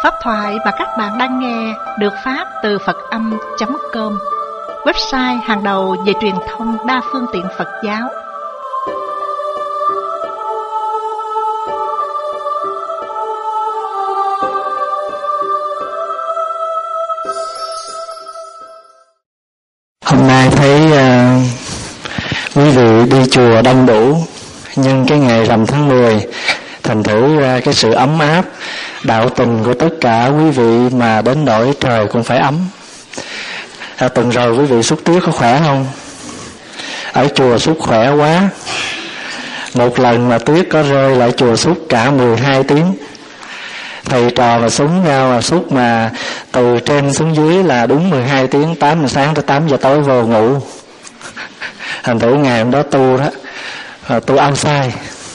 Pháp thoại mà các bạn đang nghe được phát từ Phật-âm.com, website hàng đầu về truyền thông đa phương tiện Phật giáo. Hôm nay thấy quý vị đi chùa đông đủ, nhân cái ngày rằm tháng 10, thành thử cái sự ấm áp đạo tình của tất cả quý vị mà đến nỗi trời cũng phải ấm. Tuần rồi quý vị xúc tuyết có khỏe không? Ở chùa xúc khỏe quá. Một lần mà tuyết có rơi lại chùa xúc cả 12 tiếng. Thầy trò mà súng nhau mà xúc mà từ trên xuống dưới là đúng 12 tiếng, 8 giờ sáng tới 8 giờ tối vô ngủ. Thành thử ngày hôm đó tu đó, tu ăn sai.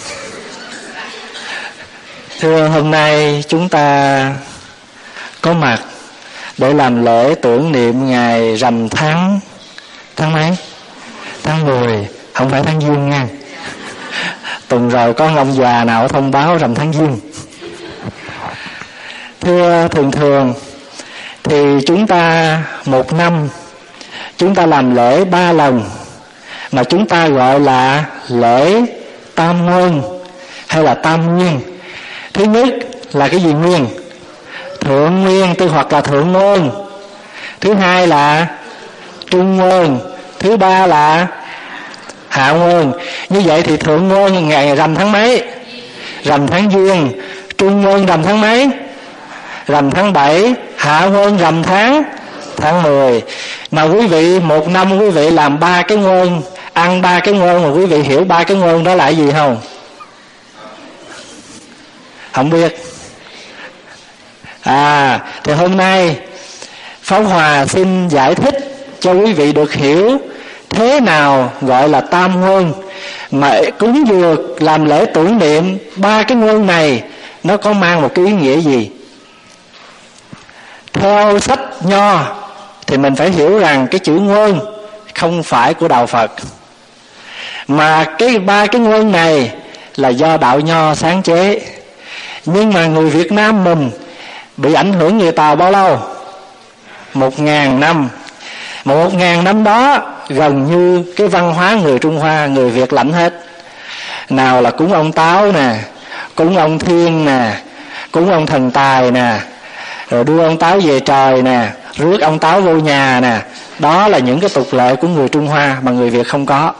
Thưa, hôm nay chúng ta có mặt để làm lễ tưởng niệm ngày rằm tháng mấy? Tháng 10, không phải tháng Giêng nha. Tuần rồi có ông già nào thông báo rằm tháng Giêng. Thưa, thường thì chúng ta một năm chúng ta làm lễ 3 lần mà chúng ta gọi là lễ tam nguyên hay là tam nguyên. Thứ nhất là cái gì nguyên? Thượng nguyên, hoặc là thượng nguyên. Thứ hai là trung nguyên. Thứ ba là hạ nguyên. Như vậy thì thượng nguyên ngày rằm tháng mấy? Rằm tháng Giêng. Trung nguyên rằm tháng mấy? Rằm tháng 7. Hạ nguyên rằm tháng 10. Mà quý vị một năm quý vị làm 3 cái nguyên, ăn 3 cái nguyên, mà quý vị hiểu 3 cái nguyên đó là gì không? Không biết. Thì hôm nay Pháp Hòa xin giải thích cho quý vị được hiểu thế nào gọi là tam nguyên, mà cúng dường làm lễ tưởng niệm 3 cái nguyên này nó có mang một cái ý nghĩa gì. Theo sách Nho thì mình phải hiểu rằng cái chữ nguyên không phải của đạo Phật, mà cái 3 cái nguyên này là do đạo Nho sáng chế. Nhưng mà người Việt Nam mình bị ảnh hưởng người Tàu bao lâu? 1.000 năm. Mà 1.000 năm đó gần như cái văn hóa người Trung Hoa, người Việt lãnh hết. Nào là cúng ông Táo nè, cúng ông Thiên nè, cúng ông Thần Tài nè, rồi đưa ông Táo về trời nè, rước ông Táo vô nhà nè. Đó là những cái tục lệ của người Trung Hoa mà người Việt không có.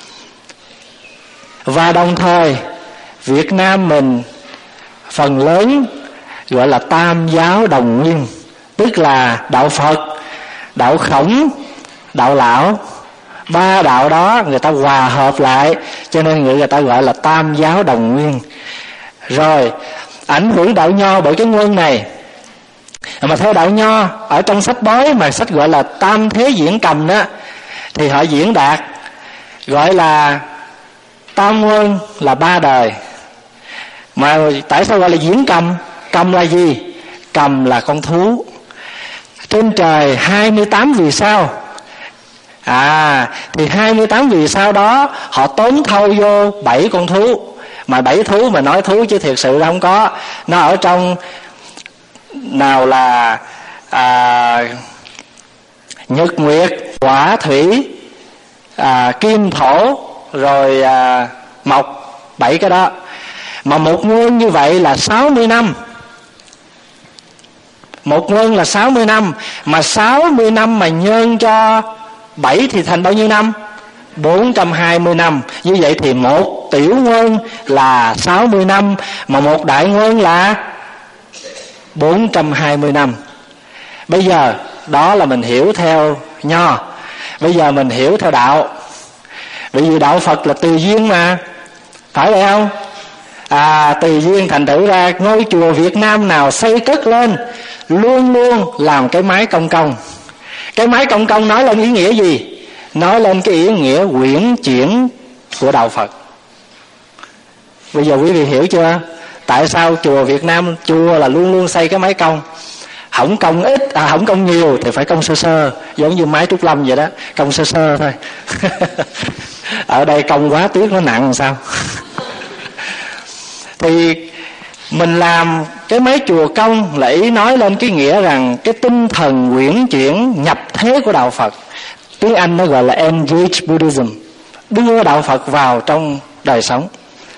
Và đồng thời Việt Nam mình phần lớn gọi là tam giáo đồng nguyên, tức là đạo Phật, đạo Khổng, đạo Lão. 3 đạo đó người ta hòa hợp lại, cho nên người ta gọi là tam giáo đồng nguyên. Rồi ảnh hưởng đạo Nho bởi cái nguyên này. Mà theo đạo Nho, ở trong sách bói mà sách gọi là Tam Thế Diễn Cầm đó, thì họ diễn đạt gọi là tam nguyên là 3 đời. Mà tại sao gọi là diễn cầm? Cầm là gì? Cầm là con thú. Trên trời 28 vì sao. Thì 28 vì sao đó họ tóm thâu vô 7 con thú. Mà 7 thú mà nói thú chứ thiệt sự không có. Nó ở trong nào là nhật nguyệt, hỏa thủy, kim thổ, rồi mộc. 7 cái đó. Mà một nguyên như vậy là 60 năm. Một nguyên là 60 năm. Mà 60 năm mà nhân cho 7 thì thành bao nhiêu năm? 420 năm. Như vậy thì một tiểu nguyên là 60 năm, mà một đại nguyên là 420 năm. Bây giờ đó là mình hiểu theo Nho. Bây giờ mình hiểu theo đạo. Bởi vì đạo Phật là tùy duyên mà, phải vậy không? Tùy duyên, thành thử ra ngôi chùa Việt Nam nào xây cất lên luôn luôn làm cái mái cong cong. Cái mái cong cong nói lên ý nghĩa gì? Nói lên cái ý nghĩa uyển chuyển của đạo Phật. Bây giờ quý vị hiểu chưa? Tại sao chùa Việt Nam, chùa là luôn luôn xây cái mái cong. Không cong ít, không cong nhiều thì phải cong sơ sơ, giống như mái Trúc Lâm vậy đó, cong sơ sơ thôi. Ở đây cong quá tiếc nó nặng làm sao? Thì Mình làm cái mấy chùa công là ý nói lên cái nghĩa rằng cái tinh thần uyển chuyển nhập thế của đạo Phật. Tiếng Anh nó gọi là engage Buddhism, đưa đạo Phật vào trong đời sống.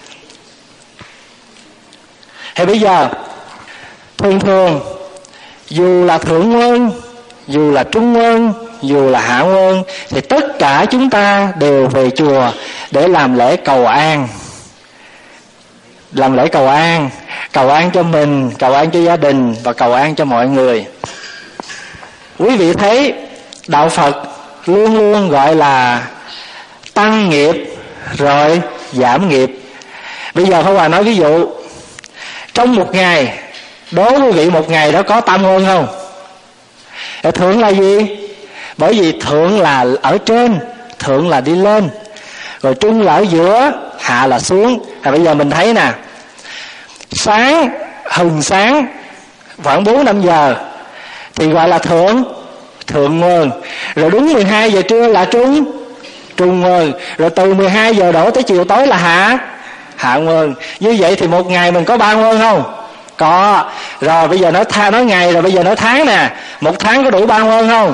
Thì bây giờ thường thường dù là thượng nguyên, dù là trung nguyên, dù là hạ nguyên, thì tất cả chúng ta đều về chùa để làm lễ cầu an. Làm lễ cầu an cho mình, cầu an cho gia đình và cầu an cho mọi người. Quý vị thấy đạo Phật luôn luôn gọi là tăng nghiệp rồi giảm nghiệp. Bây giờ Pháp Hòa nói ví dụ, trong một ngày, đố quý vị một ngày đó có tam nguyên không? Thượng là gì? Bởi vì thượng là ở trên, thượng là đi lên, rồi trung là ở giữa, hạ là xuống. Bây giờ mình thấy nè, sáng, hừng sáng khoảng 4-5 giờ thì gọi là thượng nguyên. Rồi đúng 12 giờ trưa là trung nguyên. Rồi từ 12 giờ đổ tới chiều tối là hạ nguyên. Như vậy thì một ngày mình có 3 nguyên không? Có. Rồi bây giờ nói ngày, rồi bây giờ nói tháng nè. Một tháng có đủ 3 nguyên không?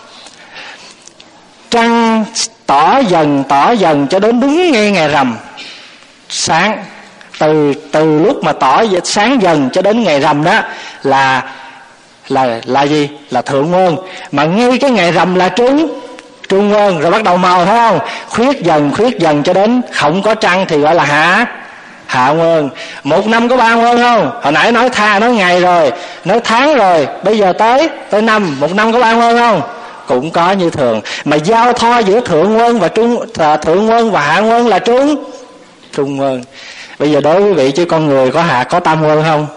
Trăng tỏ dần cho đến đúng ngay ngày rằm sáng. Từ lúc mà tỏ sáng dần cho đến ngày rằm đó là gì? Là thượng nguyên. Mà ngay cái ngày rằm là trung nguyên. Rồi bắt đầu màu, thấy không? Khuyết dần cho đến không có trăng thì gọi là hạ nguyên. Một năm có 3 nguyên không? Hồi nãy nói ngày rồi, nói tháng rồi, bây giờ tới năm. Một năm có 3 nguyên không? Cũng có như thường. Mà giao thoa giữa thượng nguyên và hạ nguyên là trung nguyên. Bây giờ đối với quý vị chứ con người có tam nguyên không?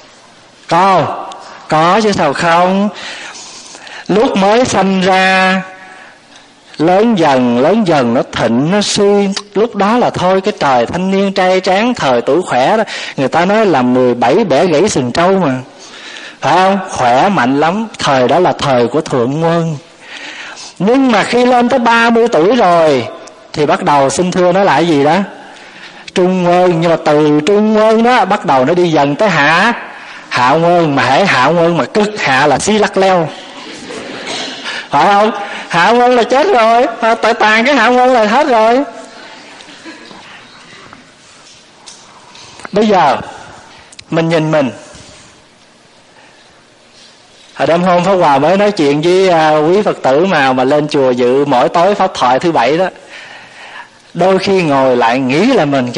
Có chứ sao không? Lúc mới sanh ra lớn dần nó thịnh nó suy, lúc đó là thôi cái trời thanh niên trai tráng thời tuổi khỏe đó, người ta nói là 17 bẻ gãy sừng trâu mà, phải không? Khỏe mạnh lắm, thời đó là thời của thượng nguyên. Nhưng mà khi lên tới 30 tuổi rồi thì bắt đầu xin thưa nó lại gì đó trung nguyên. Nhưng mà từ trung nguyên đó bắt đầu nó đi dần tới hạ nguyên. Mà hễ hạ nguyên mà cực hạ là xí lắc leo, phải không? Hạ nguyên là chết rồi, tại tàn cái hạ nguyên là hết rồi. Bây giờ mình nhìn mình. Hồi đêm hôm Pháp Hòa mới nói chuyện với quý Phật tử mà lên chùa dự mỗi tối pháp thoại thứ Bảy đó. Đôi khi ngồi lại nghĩ là mình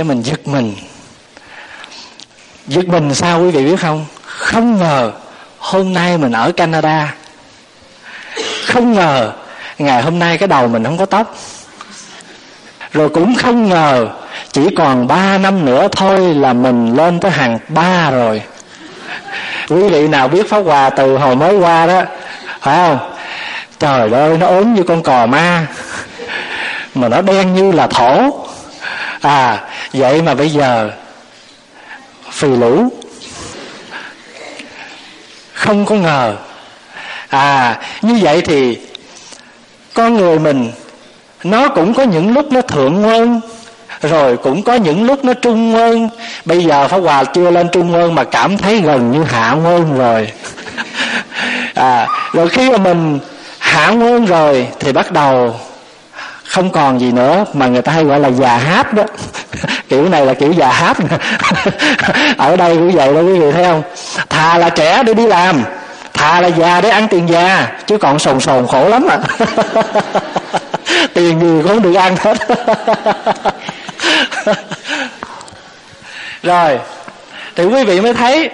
giật mình sao quý vị biết không? Không ngờ hôm nay mình ở Canada, không ngờ ngày hôm nay cái đầu mình không có tóc, rồi cũng không ngờ chỉ còn 3 năm nữa thôi là mình lên tới hàng 3 rồi. Quý vị nào biết Pháp Hòa từ hồi mới qua đó, phải không? Trời ơi, nó ốm như con cò ma mà nó đen như là thổ. Vậy mà bây giờ phì lũ, không có ngờ. Như vậy thì con người mình nó cũng có những lúc nó thượng nguyên, rồi cũng có những lúc nó trung nguyên. Bây giờ Pháp Hòa chưa lên trung nguyên mà cảm thấy gần như hạ nguyên rồi. Rồi khi mà mình hạ nguyên rồi thì bắt đầu không còn gì nữa, mà người ta hay gọi là già háp đó. Kiểu này là kiểu già háp. Ở đây cũng vậy đó quý vị thấy không? Thà là trẻ để đi làm, thà là già để ăn tiền già, chứ còn sồn khổ lắm à. Tiền gì cũng không được ăn hết. Rồi thì quý vị mới thấy,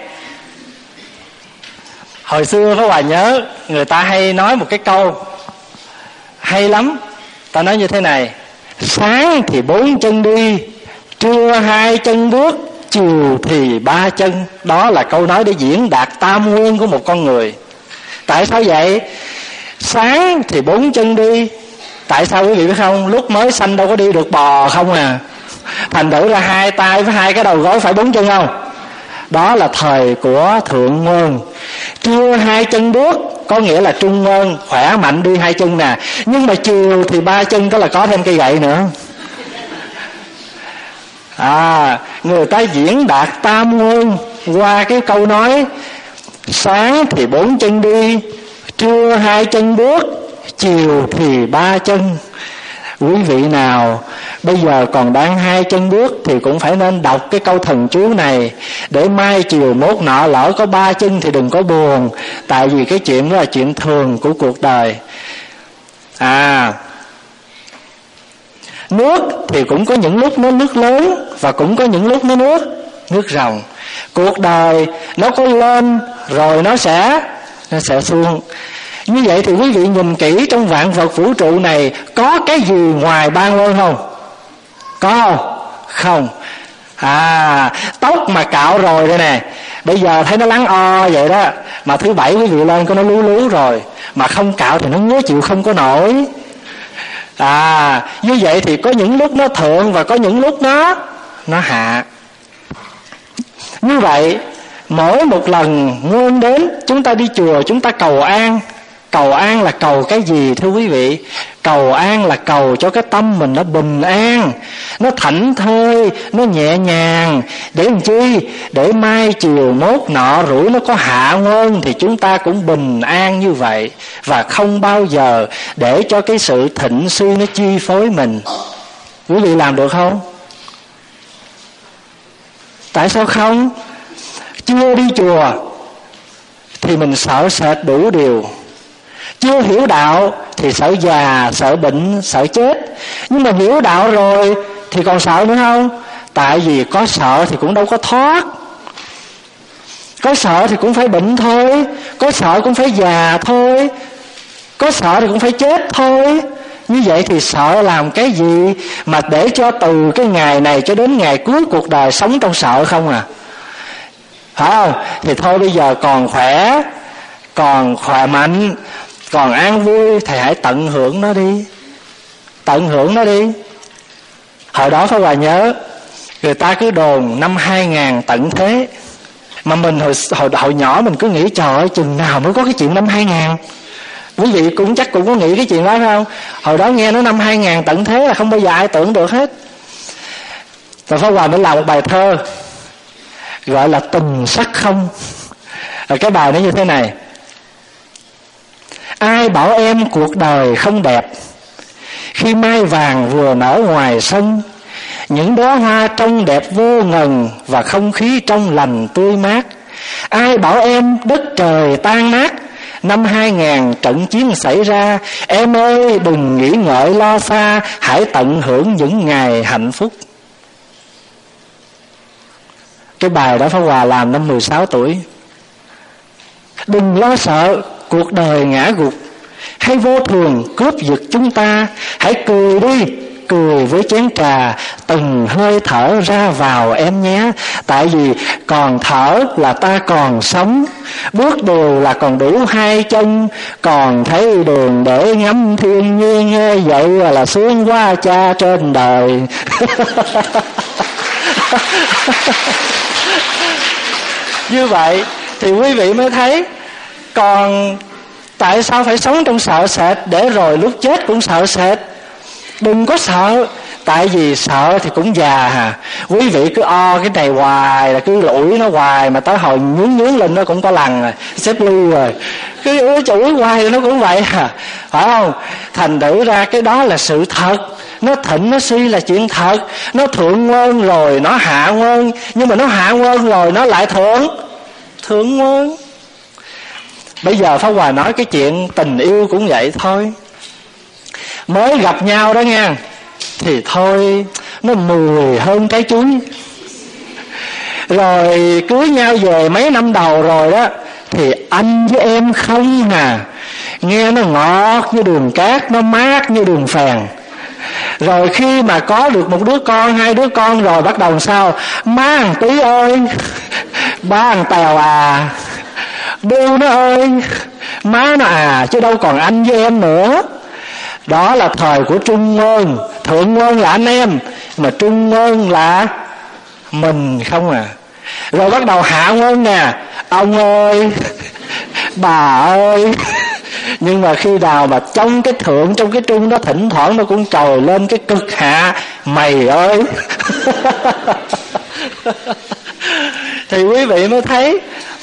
hồi xưa Pháp Hòa nhớ người ta hay nói một cái câu hay lắm. Ta nói như thế này: sáng thì 4 chân đi, trưa 2 chân bước, chiều thì 3 chân. Đó là câu nói để diễn đạt tam nguyên của một con người. Tại sao vậy? Sáng thì 4 chân đi. Tại sao quý vị biết không? Lúc mới sanh đâu có đi được bò không à. Thành thử ra 2 tay với 2 cái đầu gối phải 4 chân không? Đó là thời của thượng nguyên. Trưa 2 chân bước có nghĩa là trung nguyên, khỏe mạnh đi 2 chân nè. Nhưng mà chiều thì 3 chân, đó là có thêm cây gậy nữa. Người ta diễn đạt tam nguyên qua cái câu nói sáng thì 4 chân đi, trưa 2 chân bước, chiều thì 3 chân. Quý vị nào bây giờ còn đang 2 chân bước thì cũng phải nên đọc cái câu thần chú này, để mai chiều mốt nọ lỡ có 3 chân thì đừng có buồn. Tại vì cái chuyện đó là chuyện thường của cuộc đời. Nước thì cũng có những lúc nó nước lớn, và cũng có những lúc nó nước ròng. Cuộc đời nó có lên rồi nó sẽ xuống. Như vậy thì quý vị nhìn kỹ trong vạn vật vũ trụ này, có cái gì ngoài ban ơn không? Có không? Không. Tóc mà cạo rồi đây nè, bây giờ thấy nó lắng o vậy đó, mà thứ bảy quý vị lên có nó lú lú rồi, mà không cạo thì nó ngứa chịu không có nổi. Như vậy thì có những lúc nó thượng và có những lúc nó hạ. Như vậy mỗi một lần nguồn đến, chúng ta đi chùa chúng ta cầu an. Cầu an là cầu cái gì thưa quý vị? Cầu an là cầu cho cái tâm mình nó bình an, nó thảnh thơi, nó nhẹ nhàng. Để làm chi? Để mai chiều mốt nọ rủi nó có hạ nguồn thì chúng ta cũng bình an như vậy, và không bao giờ để cho cái sự thịnh suy nó chi phối mình. Quý vị làm được không? Tại sao không? Chưa đi chùa thì mình sợ sệt đủ điều, chưa hiểu đạo thì sợ già, sợ bệnh, sợ chết. Nhưng mà hiểu đạo rồi thì còn sợ nữa không? Tại vì có sợ thì cũng đâu có thoát. Có sợ thì cũng phải bệnh thôi, có sợ cũng phải già thôi, có sợ thì cũng phải chết thôi. Như vậy thì sợ làm cái gì mà để cho từ cái ngày này cho đến ngày cuối cuộc đời sống trong sợ không phải không? Thì thôi bây giờ còn khỏe, còn khỏe mạnh, còn an vui thì hãy tận hưởng nó đi. Tận hưởng nó đi. Hồi đó Pháp Hòa nhớ, người ta cứ đồn năm 2000 tận thế, mà mình hồi nhỏ mình cứ nghĩ trời ơi chừng nào mới có cái chuyện năm 2000. Quý vị cũng chắc cũng có nghĩ cái chuyện đó phải không? Hồi đó nghe nói năm 2000 tận thế là không bao giờ ai tưởng được hết. Rồi Pháp Hòa mới làm một bài thơ gọi là Tình Sắc Không. Cái bài nó như thế này: ai bảo em cuộc đời không đẹp, khi mai vàng vừa nở ngoài sân, những đóa hoa trông đẹp vô ngần và không khí trong lành tươi mát. Ai bảo em đất trời tan nát, năm 2000 trận chiến xảy ra. Em ơi đừng nghĩ ngợi lo xa, hãy tận hưởng những ngày hạnh phúc. Cái bài đó Pháp Hòa làm năm 16 tuổi. Đừng lo sợ cuộc đời ngã gục hay vô thường cướp giật chúng ta, hãy cười đi, cười với chén trà, từng hơi thở ra vào em nhé. Tại vì còn thở là ta còn sống, bước đều là còn đủ 2 chân, còn thấy đường để ngắm thiên nhiên, vậy là sướng quá cha trên đời. Như vậy thì quý vị mới thấy, còn tại sao phải sống trong sợ sệt để rồi lúc chết cũng sợ sệt? Đừng có sợ. Tại vì sợ thì cũng già Quý vị cứ cái này hoài, là cứ ủi nó hoài, mà tới hồi nhướng lên nó cũng có lần rồi, xếp ly rồi, cứ chửi hoài thì nó cũng vậy phải không? Thành thử ra cái đó là sự thật. Nó thịnh nó suy là chuyện thật. Nó thượng nguồn rồi nó hạ nguồn, nhưng mà nó hạ nguồn rồi nó lại thượng nguồn. Bây giờ Pháp Hòa nói cái chuyện tình yêu cũng vậy thôi. Mới gặp nhau đó nha, thì thôi nó mùi hơn trái chuối. Rồi cưới nhau về mấy năm đầu rồi đó, thì anh với em không nghe nó ngọt như đường cát, nó mát như đường phèn. Rồi khi mà có được một đứa con, 2 đứa con rồi bắt đầu sao? Má thằng Tí ơi, ba thằng Tèo Bưu nó ơi, má nó chứ đâu còn anh với em nữa. Đó là thời của trung ngôn. Thượng ngôn là anh em, mà trung ngôn là mình không Rồi bắt đầu hạ ngôn nè, ông ơi, bà ơi. Nhưng mà khi nào mà trong cái thượng, trong cái trung đó, thỉnh thoảng nó cũng trồi lên cái cực hạ, mày ơi. Thì quý vị mới thấy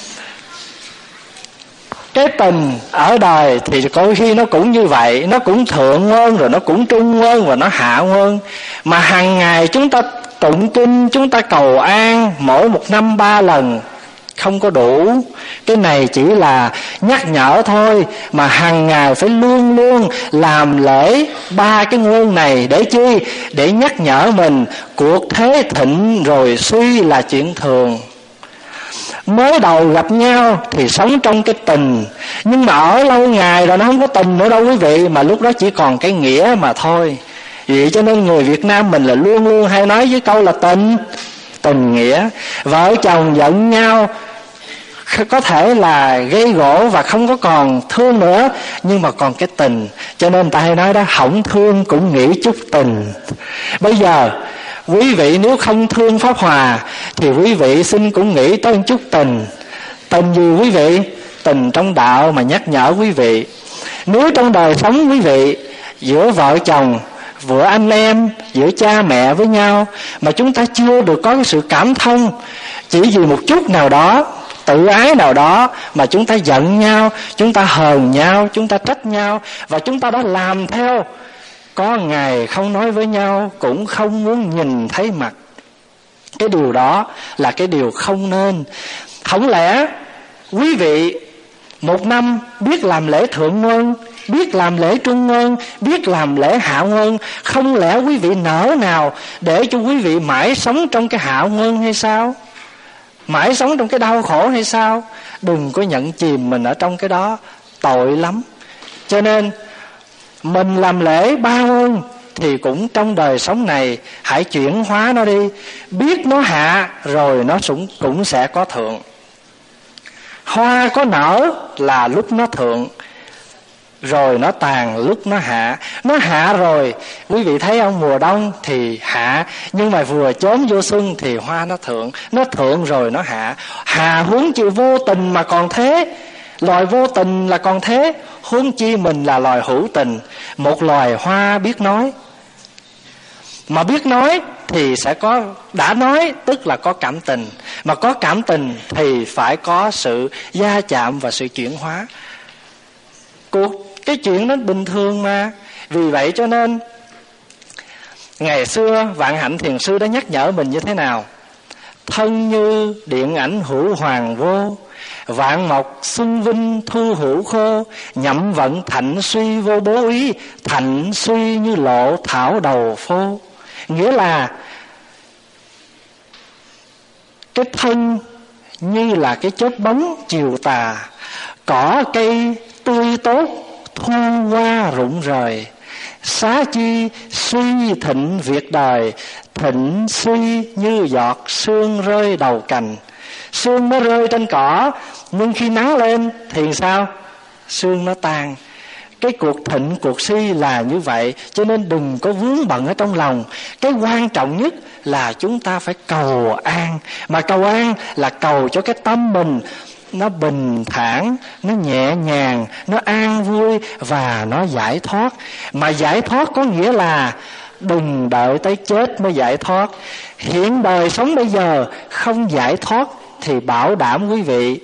cái tình ở đời thì có khi nó cũng như vậy, nó cũng thượng nguồn, rồi nó cũng trung nguồn, và nó hạ nguồn. Mà hàng ngày chúng ta tụng kinh, chúng ta cầu an mỗi một năm 3 lần không có đủ. Cái này chỉ là nhắc nhở thôi, mà hàng ngày phải luôn luôn làm lễ 3 cái nguồn này. Để chi? Để nhắc nhở mình cuộc thế thịnh rồi suy là chuyện thường. Mới đầu gặp nhau thì sống trong cái tình, nhưng mà ở lâu ngày rồi nó không có tình nữa đâu quý vị, mà lúc đó chỉ còn cái nghĩa mà thôi. Vậy cho nên người Việt Nam mình là luôn luôn hay nói với câu là tình nghĩa. Vợ chồng giận nhau có thể là gây gổ và không có còn thương nữa, nhưng mà còn cái tình. Cho nên ta hay nói đó, hổng thương cũng nghĩ chút tình. Bây giờ quý vị nếu không thương Pháp Hòa thì quý vị xin cũng nghĩ tới một chút tình. Tình gì quý vị? Tình trong đạo mà nhắc nhở quý vị. Nếu trong đời sống quý vị, giữa vợ chồng, giữa anh em, giữa cha mẹ với nhau, mà chúng ta chưa được có cái sự cảm thông, chỉ vì một chút nào đó, tự ái nào đó mà chúng ta giận nhau, chúng ta hờn nhau, chúng ta trách nhau, và chúng ta đã làm theo. Có ngày không nói với nhau, cũng không muốn nhìn thấy mặt. Cái điều đó là cái điều không nên. Không lẽ quý vị một năm biết làm lễ thượng nguồn, biết làm lễ trung nguồn, biết làm lễ hạ nguồn, không lẽ quý vị nỡ nào để cho quý vị mãi sống trong cái hạ nguồn hay sao? Mãi sống trong cái đau khổ hay sao? Đừng có nhận chìm mình ở trong cái đó, tội lắm. Cho nên mình làm lễ 3 nguồn thì cũng trong đời sống này hãy chuyển hóa nó đi. Biết nó hạ rồi nó cũng sẽ có thượng. Hoa có nở là lúc nó thượng, rồi nó tàn lúc nó hạ. Nó hạ rồi, quý vị thấy không, mùa đông thì hạ, nhưng mà vừa chớm vô xuân thì hoa nó thượng. Nó thượng rồi nó hạ. Hạ huống chi vô tình mà còn thế. Loài vô tình là còn thế, huống chi mình là loài hữu tình. Một loài hoa biết nói. Mà biết nói thì sẽ có, đã nói tức là có cảm tình. Mà có cảm tình thì phải có sự va chạm và sự chuyển hóa. Cái chuyện đó bình thường mà. Vì vậy cho nên ngày xưa Vạn Hạnh Thiền Sư đã nhắc nhở mình như thế nào? Thân như điện ảnh hữu hoàng vô, vạn mộc xuân vinh thu hữu khô, nhậm vận thạnh suy vô bố ý, thạnh suy như lộ thảo đầu phô. Nghĩa là cái thân như là cái chớp bóng chiều tà, cỏ cây tươi tốt thu hoa rụng rời. Xá chi suy thịnh việc đời, thịnh suy như giọt sương rơi đầu cành. Sương nó rơi trên cỏ, nhưng khi nắng lên thì sao? Sương nó tan. Cái cuộc thịnh cuộc suy là như vậy. Cho nên đừng có vướng bận ở trong lòng. Cái quan trọng nhất là chúng ta phải cầu an. Mà cầu an là cầu cho cái tâm mình nó bình thản, nó nhẹ nhàng, nó an vui và nó giải thoát. Mà giải thoát có nghĩa là đừng đợi tới chết mới giải thoát. Hiện đời sống bây giờ không giải thoát thì bảo đảm quý vị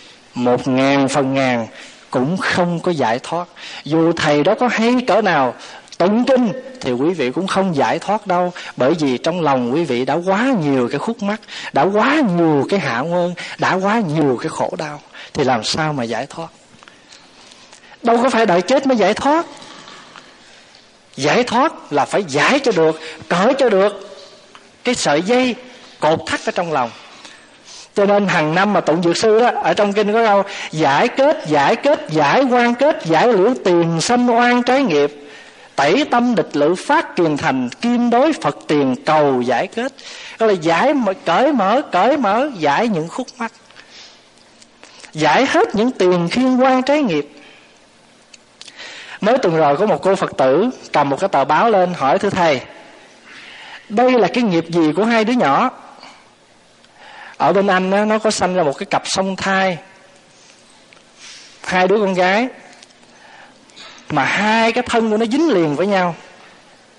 1000% cũng không có giải thoát. Dù thầy đó có hay cỡ nào tụng kinh thì quý vị cũng không giải thoát đâu. Bởi vì trong lòng quý vị đã quá nhiều cái khúc mắc, đã quá nhiều cái hạ nguồn, đã quá nhiều cái khổ đau, thì làm sao mà giải thoát? Đâu có phải đợi chết mới giải thoát. Giải thoát là phải giải cho được, cởi cho được cái sợi dây cột thắt ở trong lòng. Cho nên hàng năm mà tụng Dược Sư đó, ở trong kinh có câu giải kết, giải quan kết, giải liễu tiền sanh oan trái nghiệp, tẩy tâm địch lự phát kiền thành, kim đối Phật tiền cầu giải kết. Đó là giải cởi mở, giải những khúc mắc, giải hết những tiền khiên quan trái nghiệp. Mới tuần rồi có một cô Phật tử cầm một cái tờ báo lên hỏi: thưa thầy, đây là cái nghiệp gì của 2 đứa nhỏ? Ở bên Anh đó, nó có sanh ra một cái cặp song thai, 2 đứa con gái, mà 2 cái thân của nó dính liền với nhau.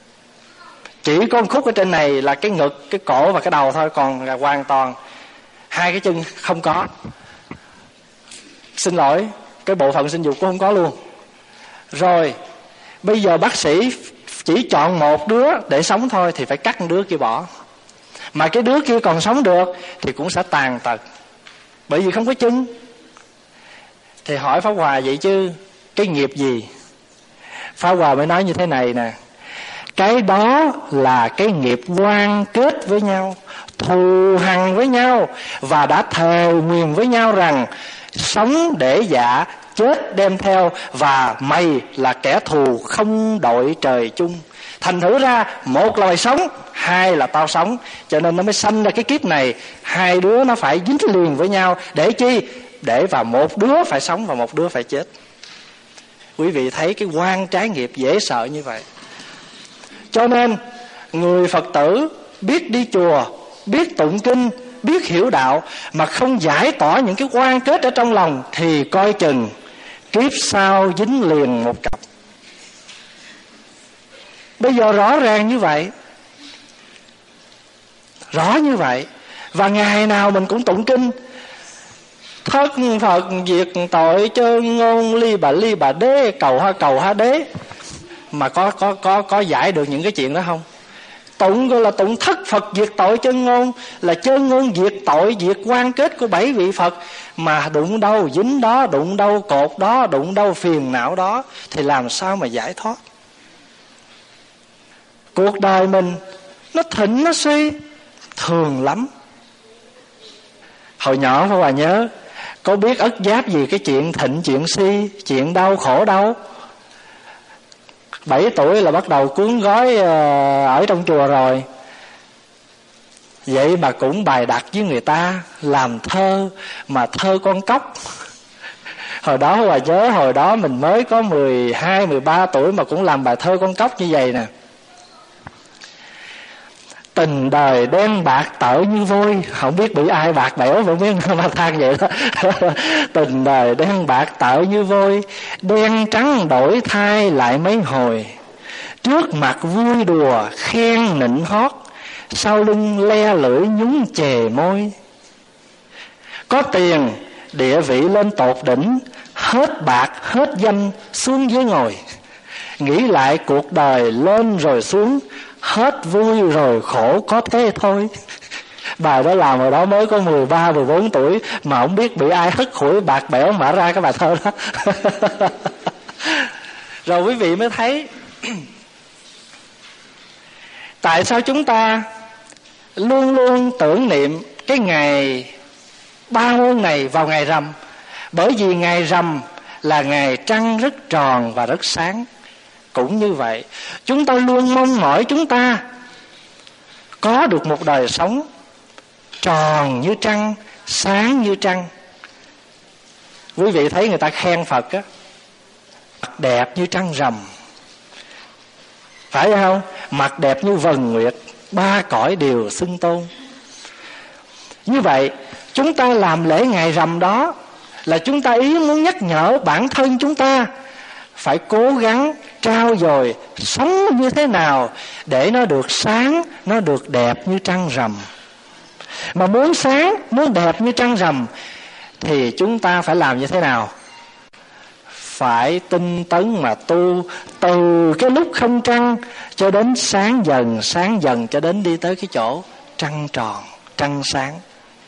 Chỉ có một khúc ở trên này là cái ngực, cái cổ và cái đầu thôi, còn là hoàn toàn hai cái chân không có. Xin lỗi, cái bộ phận sinh dục cũng không có luôn. Rồi bây giờ bác sĩ chỉ chọn một đứa để sống thôi thì phải cắt đứa kia bỏ. Mà cái đứa kia còn sống được thì cũng sẽ tàn tật, bởi vì không có chân. Thì hỏi Pháp Hòa vậy chứ cái nghiệp gì? Pháp Hòa mới nói như thế này nè: cái đó là cái nghiệp quan kết với nhau, thù hằn với nhau, và đã thề nguyền với nhau rằng sống để dạ, chết đem theo, và mày là kẻ thù không đội trời chung. Thành thử ra một là mày sống, hai là tao sống, cho nên nó mới sanh ra cái kiếp này. Hai đứa nó phải dính liền với nhau. Để chi? Để vào một đứa phải sống và một đứa phải chết. Quý vị thấy cái quan trái nghiệp dễ sợ như vậy. Cho nên người Phật tử biết đi chùa, biết tụng kinh, biết hiểu đạo mà không giải tỏa những cái quan kết ở trong lòng thì coi chừng kiếp sau dính liền một cặp. Bây giờ rõ ràng như vậy, rõ như vậy. Và ngày nào mình cũng tụng kinh: thất Phật diệt tội chơn ngôn ly bà đế cầu ha đế. Mà có giải được những cái chuyện đó không? Tụng gọi là tụng thất Phật diệt tội chơn ngôn, là chơn ngôn diệt tội, diệt quan kết của 7 vị Phật. Mà đụng đâu dính đó, đụng đâu cột đó, đụng đâu phiền não đó, thì làm sao mà giải thoát? Cuộc đời mình nó thịnh nó suy thường lắm. Hồi nhỏ Pháp Hòa nhớ có biết ất giáp gì cái chuyện thịnh chuyện suy, chuyện đau khổ đâu. 7 tuổi là bắt đầu cuốn gói ở trong chùa rồi. Vậy mà cũng bài đặt với người ta làm thơ, mà thơ con cóc. Hồi đó Hòa nhớ, hồi đó mình mới có 12, 13 tuổi mà cũng làm bài thơ con cóc như vậy nè: tình đời đen bạc tợ như vôi. Không biết bị ai bạc bẽo vẫn biết mà than vậy đó. Tình đời đen bạc tợ như vôi, đen trắng đổi thay lại mấy hồi. Trước mặt vui đùa khen nịnh hót, sau lưng le lưỡi nhúng chề môi. Có tiền địa vị lên tột đỉnh, hết bạc hết danh xuống dưới ngồi. Nghĩ lại cuộc đời lên rồi xuống, hết vui rồi khổ có thế thôi. Bài đó làm hồi đó mới có 13, 14 tuổi mà không biết bị ai hất hủi bạc bẽo mà ra cái bài thơ đó. Rồi quý vị mới thấy tại sao chúng ta luôn luôn tưởng niệm cái ngày 30 này vào ngày rằm. Bởi vì ngày rằm là ngày trăng rất tròn và rất sáng. Cũng như vậy, chúng ta luôn mong mỏi chúng ta có được một đời sống tròn như trăng, sáng như trăng. Quý vị thấy người ta khen Phật á, mặt đẹp như trăng rằm, phải không? Mặt đẹp như vầng nguyệt, 3 cõi đều xưng tôn. Như vậy, chúng ta làm lễ ngày rằm đó là chúng ta ý muốn nhắc nhở bản thân chúng ta phải cố gắng trau dồi sống như thế nào để nó được sáng, nó được đẹp như trăng rằm. Mà muốn sáng, muốn đẹp như trăng rằm thì chúng ta phải làm như thế nào? Phải tinh tấn mà tu từ cái lúc không trăng cho đến sáng dần cho đến đi tới cái chỗ trăng tròn, trăng sáng.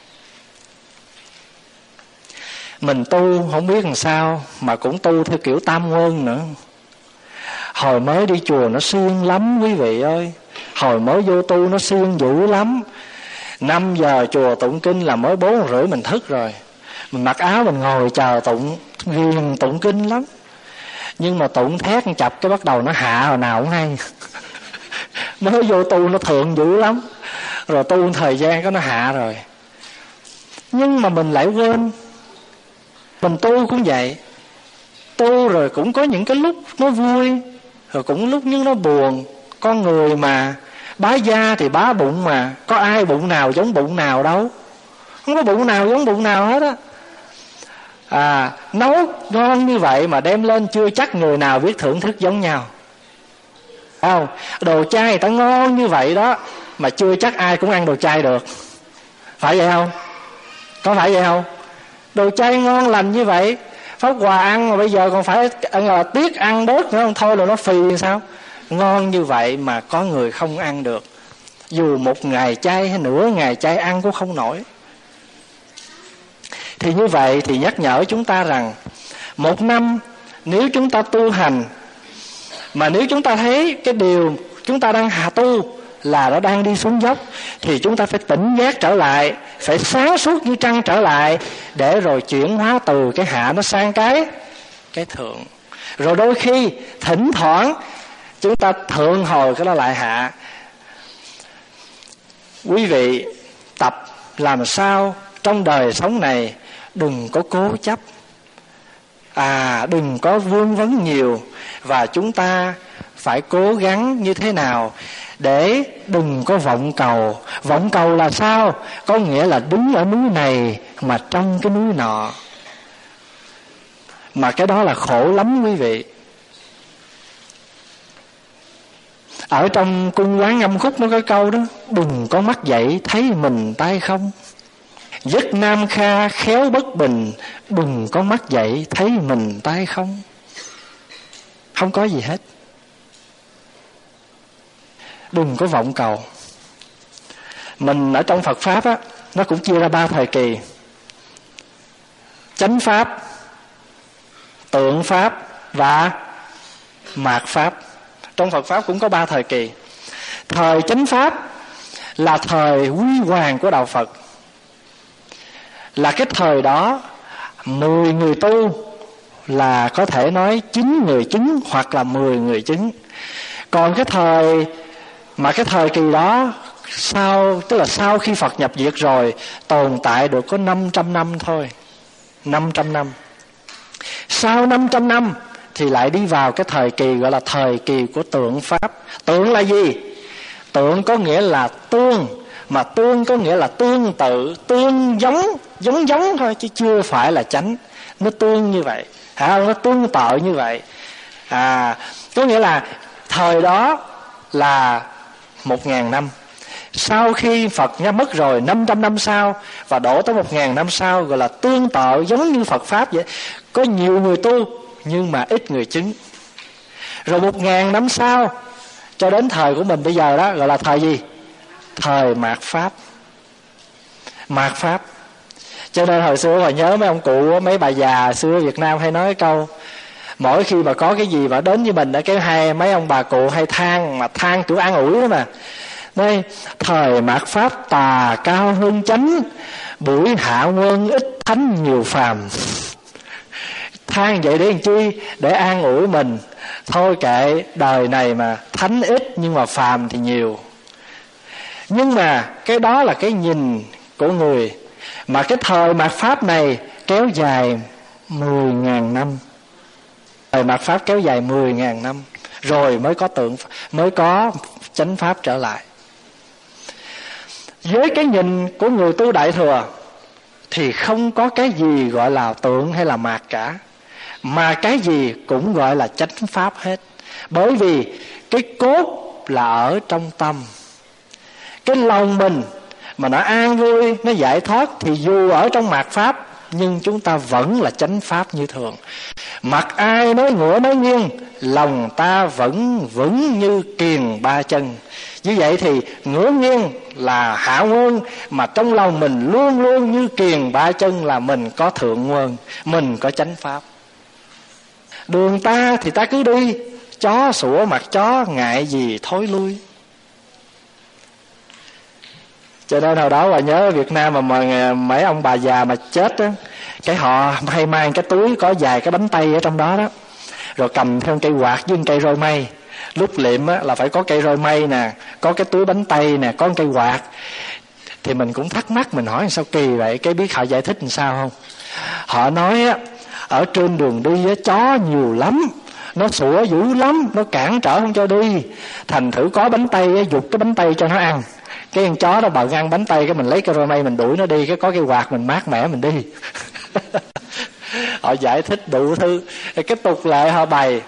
Mình tu không biết làm sao mà cũng tu theo kiểu tam quân nữa. Hồi mới đi chùa nó siêng lắm quý vị ơi. Hồi mới vô tu nó siêng dữ lắm. 5 giờ chùa tụng kinh là mới 4 rưỡi mình thức rồi. Mình mặc áo mình ngồi chờ tụng, ghiền tụng kinh lắm. Nhưng mà tụng thét chập cái bắt đầu nó hạ hồi nào cũng hay. Mới vô tu nó thượng dữ lắm. Rồi tu thời gian có nó hạ rồi. Nhưng mà mình lại quên. Mình tu cũng vậy. Tu rồi cũng có những cái lúc nó vui, rồi cũng lúc nhưng nó buồn. Con người mà bá da thì bá bụng mà. Có ai bụng nào giống bụng nào đâu. Không có bụng nào giống bụng nào hết á. Nấu ngon như vậy mà đem lên chưa chắc người nào biết thưởng thức giống nhau. Không, đồ chay người ta ngon như vậy đó mà chưa chắc ai cũng ăn đồ chay được. Phải vậy không? Có phải vậy không? Đồ chay ngon lành như vậy, Pháp Hòa ăn mà bây giờ còn phải là tiếc ăn bớt nữa không? Thôi là nó phì sao? Ngon như vậy mà có người không ăn được, dù một ngày chay hay nửa ngày chay ăn cũng không nổi. Thì như vậy thì nhắc nhở chúng ta rằng một năm nếu chúng ta tu hành, mà nếu chúng ta thấy cái điều chúng ta đang hạ tu là nó đang đi xuống dốc, thì chúng ta phải tỉnh giác trở lại, phải sáng suốt như trăng trở lại, để rồi chuyển hóa từ cái hạ nó sang cái thượng. Rồi đôi khi thỉnh thoảng chúng ta thượng hồi cái đó lại hạ. Quý vị tập làm sao trong đời sống này đừng có cố chấp, đừng có vương vấn nhiều, và chúng ta phải cố gắng như thế nào để đừng có vọng cầu. Vọng cầu là sao? Có nghĩa là đứng ở núi này mà trong cái núi nọ, mà cái đó là khổ lắm quý vị. Ở trong cung Quán Âm Khúc nó có câu đó: đừng có mắt dậy thấy mình tay không, giấc nam kha khéo bất bình, đừng có mắt dậy thấy mình tay không. Không có gì hết. Đừng có vọng cầu. Mình ở trong Phật Pháp á, nó cũng chia ra 3 thời kỳ: chánh Pháp, tượng Pháp và mạt Pháp. Trong Phật Pháp cũng có 3 thời kỳ. Thời chánh Pháp là thời huy hoàng của Đạo Phật, là cái thời đó 10 người tu là có thể nói 9 người chứng hoặc là 10 người chứng. Còn cái thời kỳ đó tức là sau khi Phật nhập diệt rồi, tồn tại được có 500 năm thôi. 500 năm. Sau 500 năm thì lại đi vào cái thời kỳ gọi là thời kỳ của tượng Pháp. Tượng là gì? Tượng có nghĩa là tương, mà tương có nghĩa là tương tự, tương giống thôi, chứ chưa phải là chánh. Nó tương như vậy, nó tương tự như vậy. Có nghĩa là thời đó là 1000 năm. Sau khi Phật mất rồi, 500 năm sau và đổ tới 1000 năm sau, gọi là tương tự giống như Phật Pháp vậy. Có nhiều người tu nhưng mà ít người chứng. Rồi 1000 năm sau cho đến thời của mình bây giờ đó, gọi là thời gì? Thời mạt Pháp. Mạt Pháp. Cho nên hồi xưa mà nhớ mấy ông cụ, mấy bà già xưa Việt Nam hay nói cái câu: mỗi khi mà có cái gì mà đến với mình, cái mấy ông bà cụ hay than kiểu an ủi đó mà. Đây, thời mạt Pháp tà cao hơn chánh, buổi hạ quân ít thánh nhiều phàm. Than vậy để làm chi? Để an ủi mình. Thôi kệ, đời này mà thánh ít nhưng mà phàm thì nhiều. Nhưng mà cái đó là cái nhìn của người. Mà cái thời mạt Pháp này kéo dài 10.000 năm. Thời mạt Pháp kéo dài 10.000 năm rồi mới có chánh Pháp trở lại. Với cái nhìn của người tu Đại Thừa thì không có cái gì gọi là tượng hay là mạt cả, mà cái gì cũng gọi là chánh Pháp hết. Bởi vì cái cốt là ở trong tâm. Cái lòng mình mà nó an vui, nó giải thoát, thì dù ở trong mạt Pháp nhưng chúng ta vẫn là chánh Pháp như thường. Mặc ai nói ngửa nói nghiêng, lòng ta vẫn vững như kiềng ba chân. Như vậy thì ngửa nghiêng là hạ nguyên, mà trong lòng mình luôn luôn như kiềng ba chân là mình có thượng nguyên, mình có chánh Pháp. Đường ta thì ta cứ đi, chó sủa mặt chó ngại gì thối lui. Cho nên hồi đó bà nhớ ở Việt Nam mà mấy ông bà già mà chết á, cái họ hay mang cái túi có vài cái bánh tay ở trong đó đó, rồi cầm theo cây quạt với cây roi mây. Lúc liệm á là phải có cây roi mây nè, có cái túi bánh tay nè, có cây quạt. Thì mình cũng thắc mắc, mình hỏi sao kỳ vậy, cái biết họ giải thích làm sao không? Họ nói á, ở trên đường đi á, chó nhiều lắm, nó sủa dữ lắm, nó cản trở không cho đi. Thành thử có bánh tay á, giục cái bánh tay cho nó ăn. Cái con chó đó bận ăn bánh tay, cái mình lấy cái roi mây mình đuổi nó đi, cái có cái quạt mình mát mẻ mình đi. Họ giải thích đủ thứ. Cái tục lệ họ bày,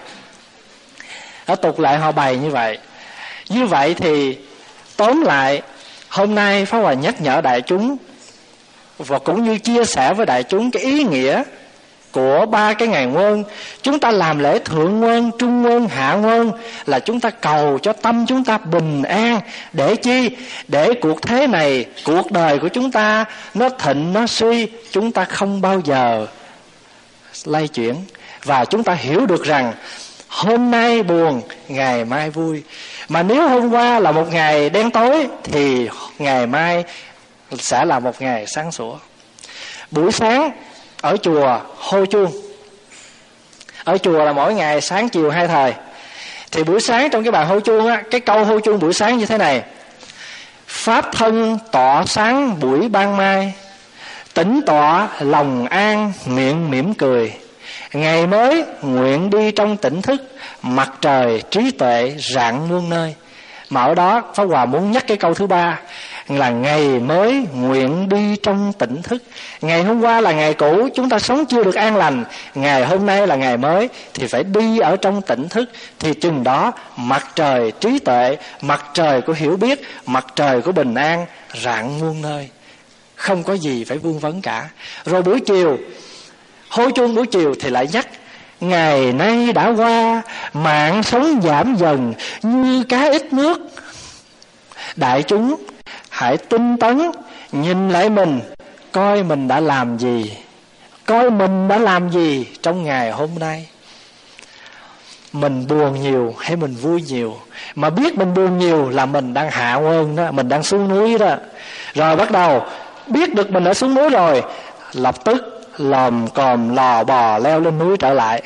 như vậy. Như vậy thì tóm lại, hôm nay Pháp Hòa nhắc nhở đại chúng và cũng như chia sẻ với đại chúng cái ý nghĩa của ba cái ngày nguồn. Chúng ta làm lễ thượng nguồn, trung nguồn, hạ nguồn là chúng ta cầu cho tâm chúng ta bình an. Để chi? Để cuộc thế này, cuộc đời của chúng ta nó thịnh nó suy, chúng ta không bao giờ lay chuyển. Và chúng ta hiểu được rằng hôm nay buồn, ngày mai vui. Mà nếu hôm qua là một ngày đen tối thì ngày mai sẽ là một ngày sáng sủa. Buổi sáng ở chùa hô chuông. Ở chùa là mỗi ngày sáng chiều 2 thời. Thì buổi sáng trong cái bài hô chuông á, cái câu hô chuông buổi sáng như thế này: pháp thân tỏ sáng buổi ban mai, tĩnh tọa lòng an miệng mỉm cười. Ngày mới nguyện đi trong tỉnh thức, mặt trời trí tuệ rạng muôn nơi. Mà ở đó Pháp Hòa muốn nhắc cái câu thứ ba là ngày mới nguyện đi trong tỉnh thức. Ngày hôm qua là ngày cũ, chúng ta sống chưa được an lành. Ngày hôm nay là ngày mới thì phải đi ở trong tỉnh thức. Thì chừng đó mặt trời trí tuệ, mặt trời của hiểu biết, mặt trời của bình an rạng muôn nơi, không có gì phải vương vấn cả. Rồi buổi chiều hô chuông buổi chiều thì lại nhắc: ngày nay đã qua, mạng sống giảm dần như cá ít nước. Đại chúng hãy tinh tấn nhìn lại mình, coi mình đã làm gì, coi mình đã làm gì trong ngày hôm nay. Mình buồn nhiều hay mình vui nhiều? Mà biết mình buồn nhiều là mình đang hạ nguồn đó, mình đang xuống núi đó. Rồi bắt đầu biết được mình đã xuống núi rồi, lập tức lòm còm lò bò leo lên núi trở lại.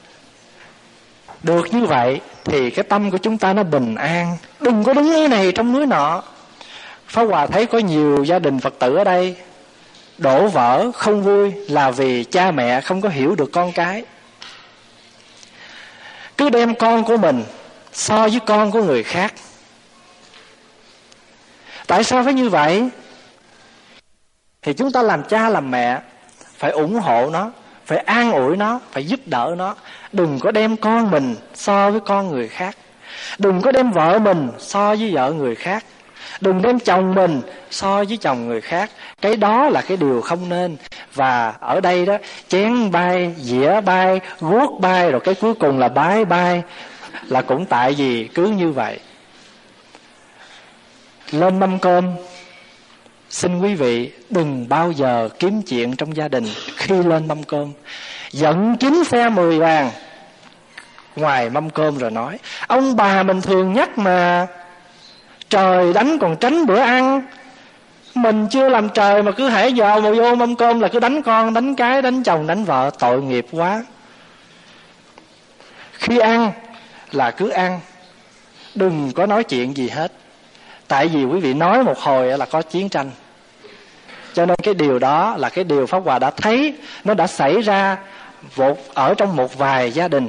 Được như vậy thì cái tâm của chúng ta nó bình an, đừng có đứng núi này trong núi nọ. Pháp Hòa thấy có nhiều gia đình Phật tử ở đây đổ vỡ không vui là vì cha mẹ không có hiểu được con cái. Cứ đem con của mình so với con của người khác. Tại sao phải như vậy? Thì chúng ta làm cha làm mẹ phải ủng hộ nó, phải an ủi nó, phải giúp đỡ nó. Đừng có đem con mình so với con người khác. Đừng có đem vợ mình so với vợ người khác. Đừng đem chồng mình so với chồng người khác. Cái đó là cái điều không nên. Và ở đây đó, chén bay, dĩa bay, guốc bay, rồi cái cuối cùng là bái bay, là cũng tại vì cứ như vậy. Lên mâm cơm, xin quý vị đừng bao giờ kiếm chuyện trong gia đình khi lên mâm cơm. Giận 9 xe 10 bàn ngoài mâm cơm rồi nói: ông bà mình thường nhắc mà, trời đánh còn tránh bữa ăn. Mình chưa làm trời mà cứ hễ giờ mà vô mâm cơm là cứ đánh con, đánh cái, đánh chồng, đánh vợ. Tội nghiệp quá. Khi ăn là cứ ăn, đừng có nói chuyện gì hết. Tại vì quý vị nói một hồi là có chiến tranh. Cho nên cái điều đó là cái điều Pháp Hòa đã thấy nó đã xảy ra ở trong một vài gia đình.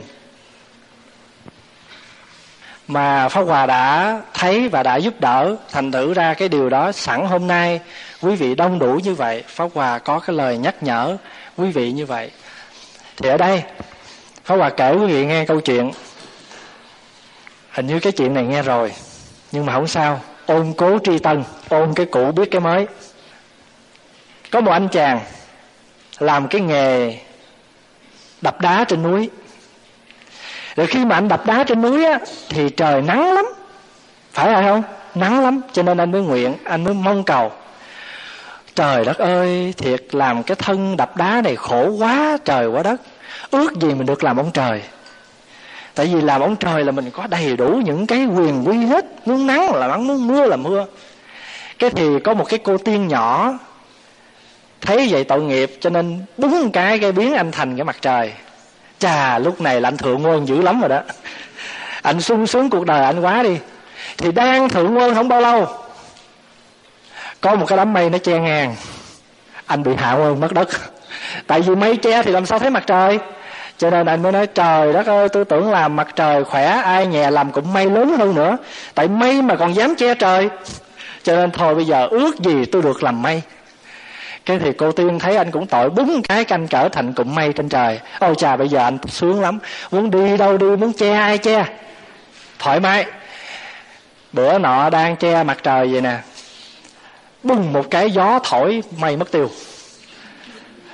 Mà Pháp Hòa đã thấy và đã giúp đỡ, thành thử ra cái điều đó sẵn hôm nay quý vị đông đủ như vậy, Pháp Hòa có cái lời nhắc nhở quý vị như vậy. Thì ở đây Pháp Hòa kể quý vị nghe câu chuyện. Hình như cái chuyện này nghe rồi, nhưng mà không sao, ôn cố tri tân, ôn cái cũ biết cái mới. Có một anh chàng làm cái nghề đập đá trên núi. Rồi khi mà anh đập đá trên núi á, thì trời nắng lắm, phải không? Nắng lắm, cho nên anh mới nguyện, anh mới mong cầu: trời đất ơi, thiệt làm cái thân đập đá này khổ quá trời quá đất, ước gì mình được làm ông trời. Tại vì làm ông trời là mình có đầy đủ những cái quyền quy hết, muốn nắng là nắng, muốn mưa là mưa. Cái thì có một cái cô tiên nhỏ thấy vậy tội nghiệp, cho nên búng cái biến anh thành cái mặt trời. Chà, lúc này là anh thượng nguồn dữ lắm rồi đó. Anh sung sướng cuộc đời anh quá đi. Thì đang thượng nguồn không bao lâu, có một cái đám mây nó che ngang, anh bị hạ nguồn mất đất. Tại vì mây che thì làm sao thấy mặt trời. Cho nên anh mới nói: trời đất ơi, tôi tưởng làm mặt trời khỏe, ai nhè làm cụm mây lớn hơn nữa. Tại mây mà còn dám che trời. Cho nên thôi bây giờ ước gì tôi được làm mây. Cái thì cô tiên thấy anh cũng tội, búng cái canh trở thành cụm mây trên trời. Ôi chà, bây giờ anh sướng lắm, muốn đi đâu đi, muốn che ai che, thoải mái. Bữa nọ đang che mặt trời vậy nè, bùng một cái gió thổi mây mất tiêu.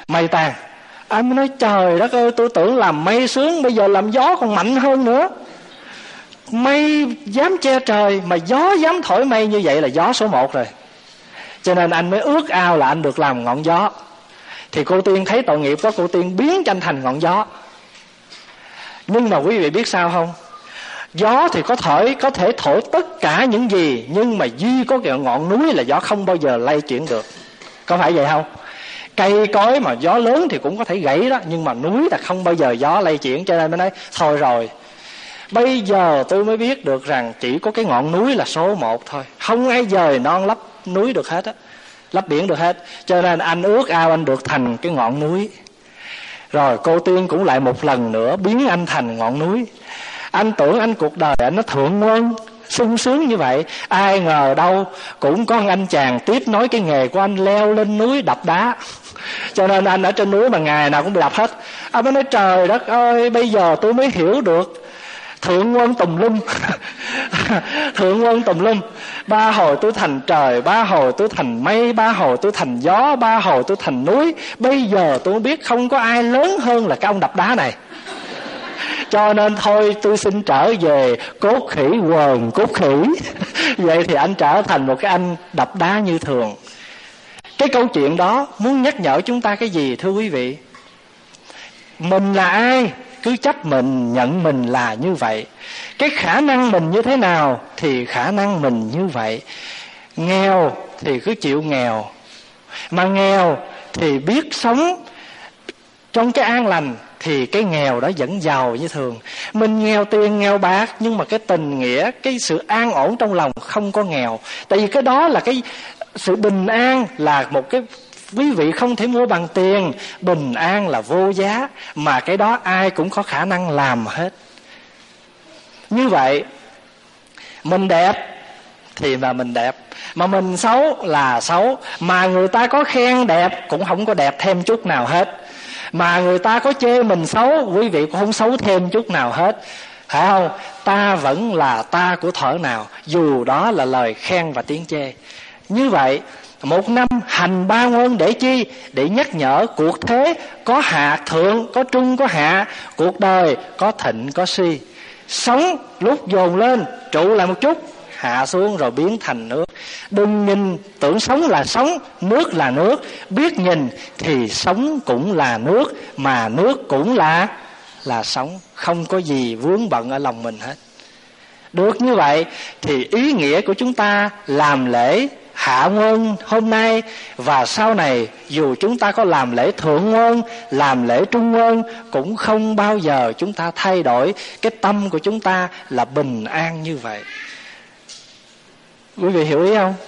mây tan. Anh mới nói trời đất ơi, tôi tưởng làm mây sướng, bây giờ làm gió còn mạnh hơn nữa. Mây dám che trời mà gió dám thổi mây, như vậy là gió số 1 rồi. Cho nên anh mới ước ao là anh được làm ngọn gió. Thì cô Tiên thấy tội nghiệp quá, cô Tiên biến cho anh thành ngọn gió. Nhưng mà quý vị biết sao không? Gió thì có thể thổi tất cả những gì, nhưng mà duy có cái ngọn núi là gió không bao giờ lay chuyển được. Có phải vậy không? Cây cối mà gió lớn thì cũng có thể gãy đó, nhưng mà núi là không bao giờ gió lay chuyển. Cho nên mới nói thôi rồi, bây giờ tôi mới biết được rằng chỉ có cái ngọn núi là số 1 thôi. Không ai dời non lấp núi được hết á, lấp biển được hết. Cho nên anh ước ao anh được thành cái ngọn núi. Rồi cô Tiên cũng lại một lần nữa biến anh thành ngọn núi. Anh tưởng anh cuộc đời anh nó thượng nguồn sung sướng như vậy, ai ngờ đâu cũng có anh chàng tiếp nối cái nghề của anh, leo lên núi đập đá. Cho nên anh ở trên núi mà ngày nào cũng bị đập hết. Anh mới nói trời đất ơi, bây giờ tôi mới hiểu được thượng quân tùm lum. Thượng quân tùm lum. 3 hồi tôi thành trời, 3 hồi tôi thành mây, 3 hồi tôi thành gió, 3 hồi tôi thành núi. Bây giờ tôi biết không có ai lớn hơn là cái ông đập đá này. Cho nên thôi tôi xin trở về cốt khỉ quờn cốt khỉ. Vậy thì anh trở thành một cái anh đập đá như thường. Cái câu chuyện đó muốn nhắc nhở chúng ta cái gì thưa quý vị? Mình là ai? Cứ chấp mình, nhận mình là như vậy. Cái khả năng mình như thế nào thì khả năng mình như vậy. Nghèo thì cứ chịu nghèo, mà nghèo thì biết sống trong cái an lành, thì cái nghèo đó vẫn giàu như thường. Mình nghèo tiền nghèo bạc, nhưng mà cái tình nghĩa, cái sự an ổn trong lòng không có nghèo. Tại vì cái đó là cái sự bình an, là một cái quý vị không thể mua bằng tiền. Bình an là vô giá, mà cái đó ai cũng có khả năng làm hết. Như vậy mình đẹp thì là mình đẹp, mà mình xấu là xấu. Mà người ta có khen đẹp cũng không có đẹp thêm chút nào hết, mà người ta có chê mình xấu, quý vị cũng không xấu thêm chút nào hết. Phải không? Ta vẫn là ta của thuở nào, dù đó là lời khen và tiếng chê. Như vậy một năm hành 3 nguồn để chi? Để nhắc nhở cuộc thế có hạ thượng, có trung có hạ. Cuộc đời có thịnh có suy. Sống lúc dồn lên trụ lại một chút, hạ xuống rồi biến thành nước. Đừng nhìn tưởng sống là sống, nước là nước. Biết nhìn thì sống cũng là nước, mà nước cũng là sống. Không có gì vướng bận ở lòng mình hết. Được như vậy thì ý nghĩa của chúng ta làm lễ hạ nguồn hôm nay và sau này, dù chúng ta có làm lễ thượng nguồn, làm lễ trung nguồn, cũng không bao giờ chúng ta thay đổi cái tâm của chúng ta là bình an như vậy. Quý vị hiểu ý không?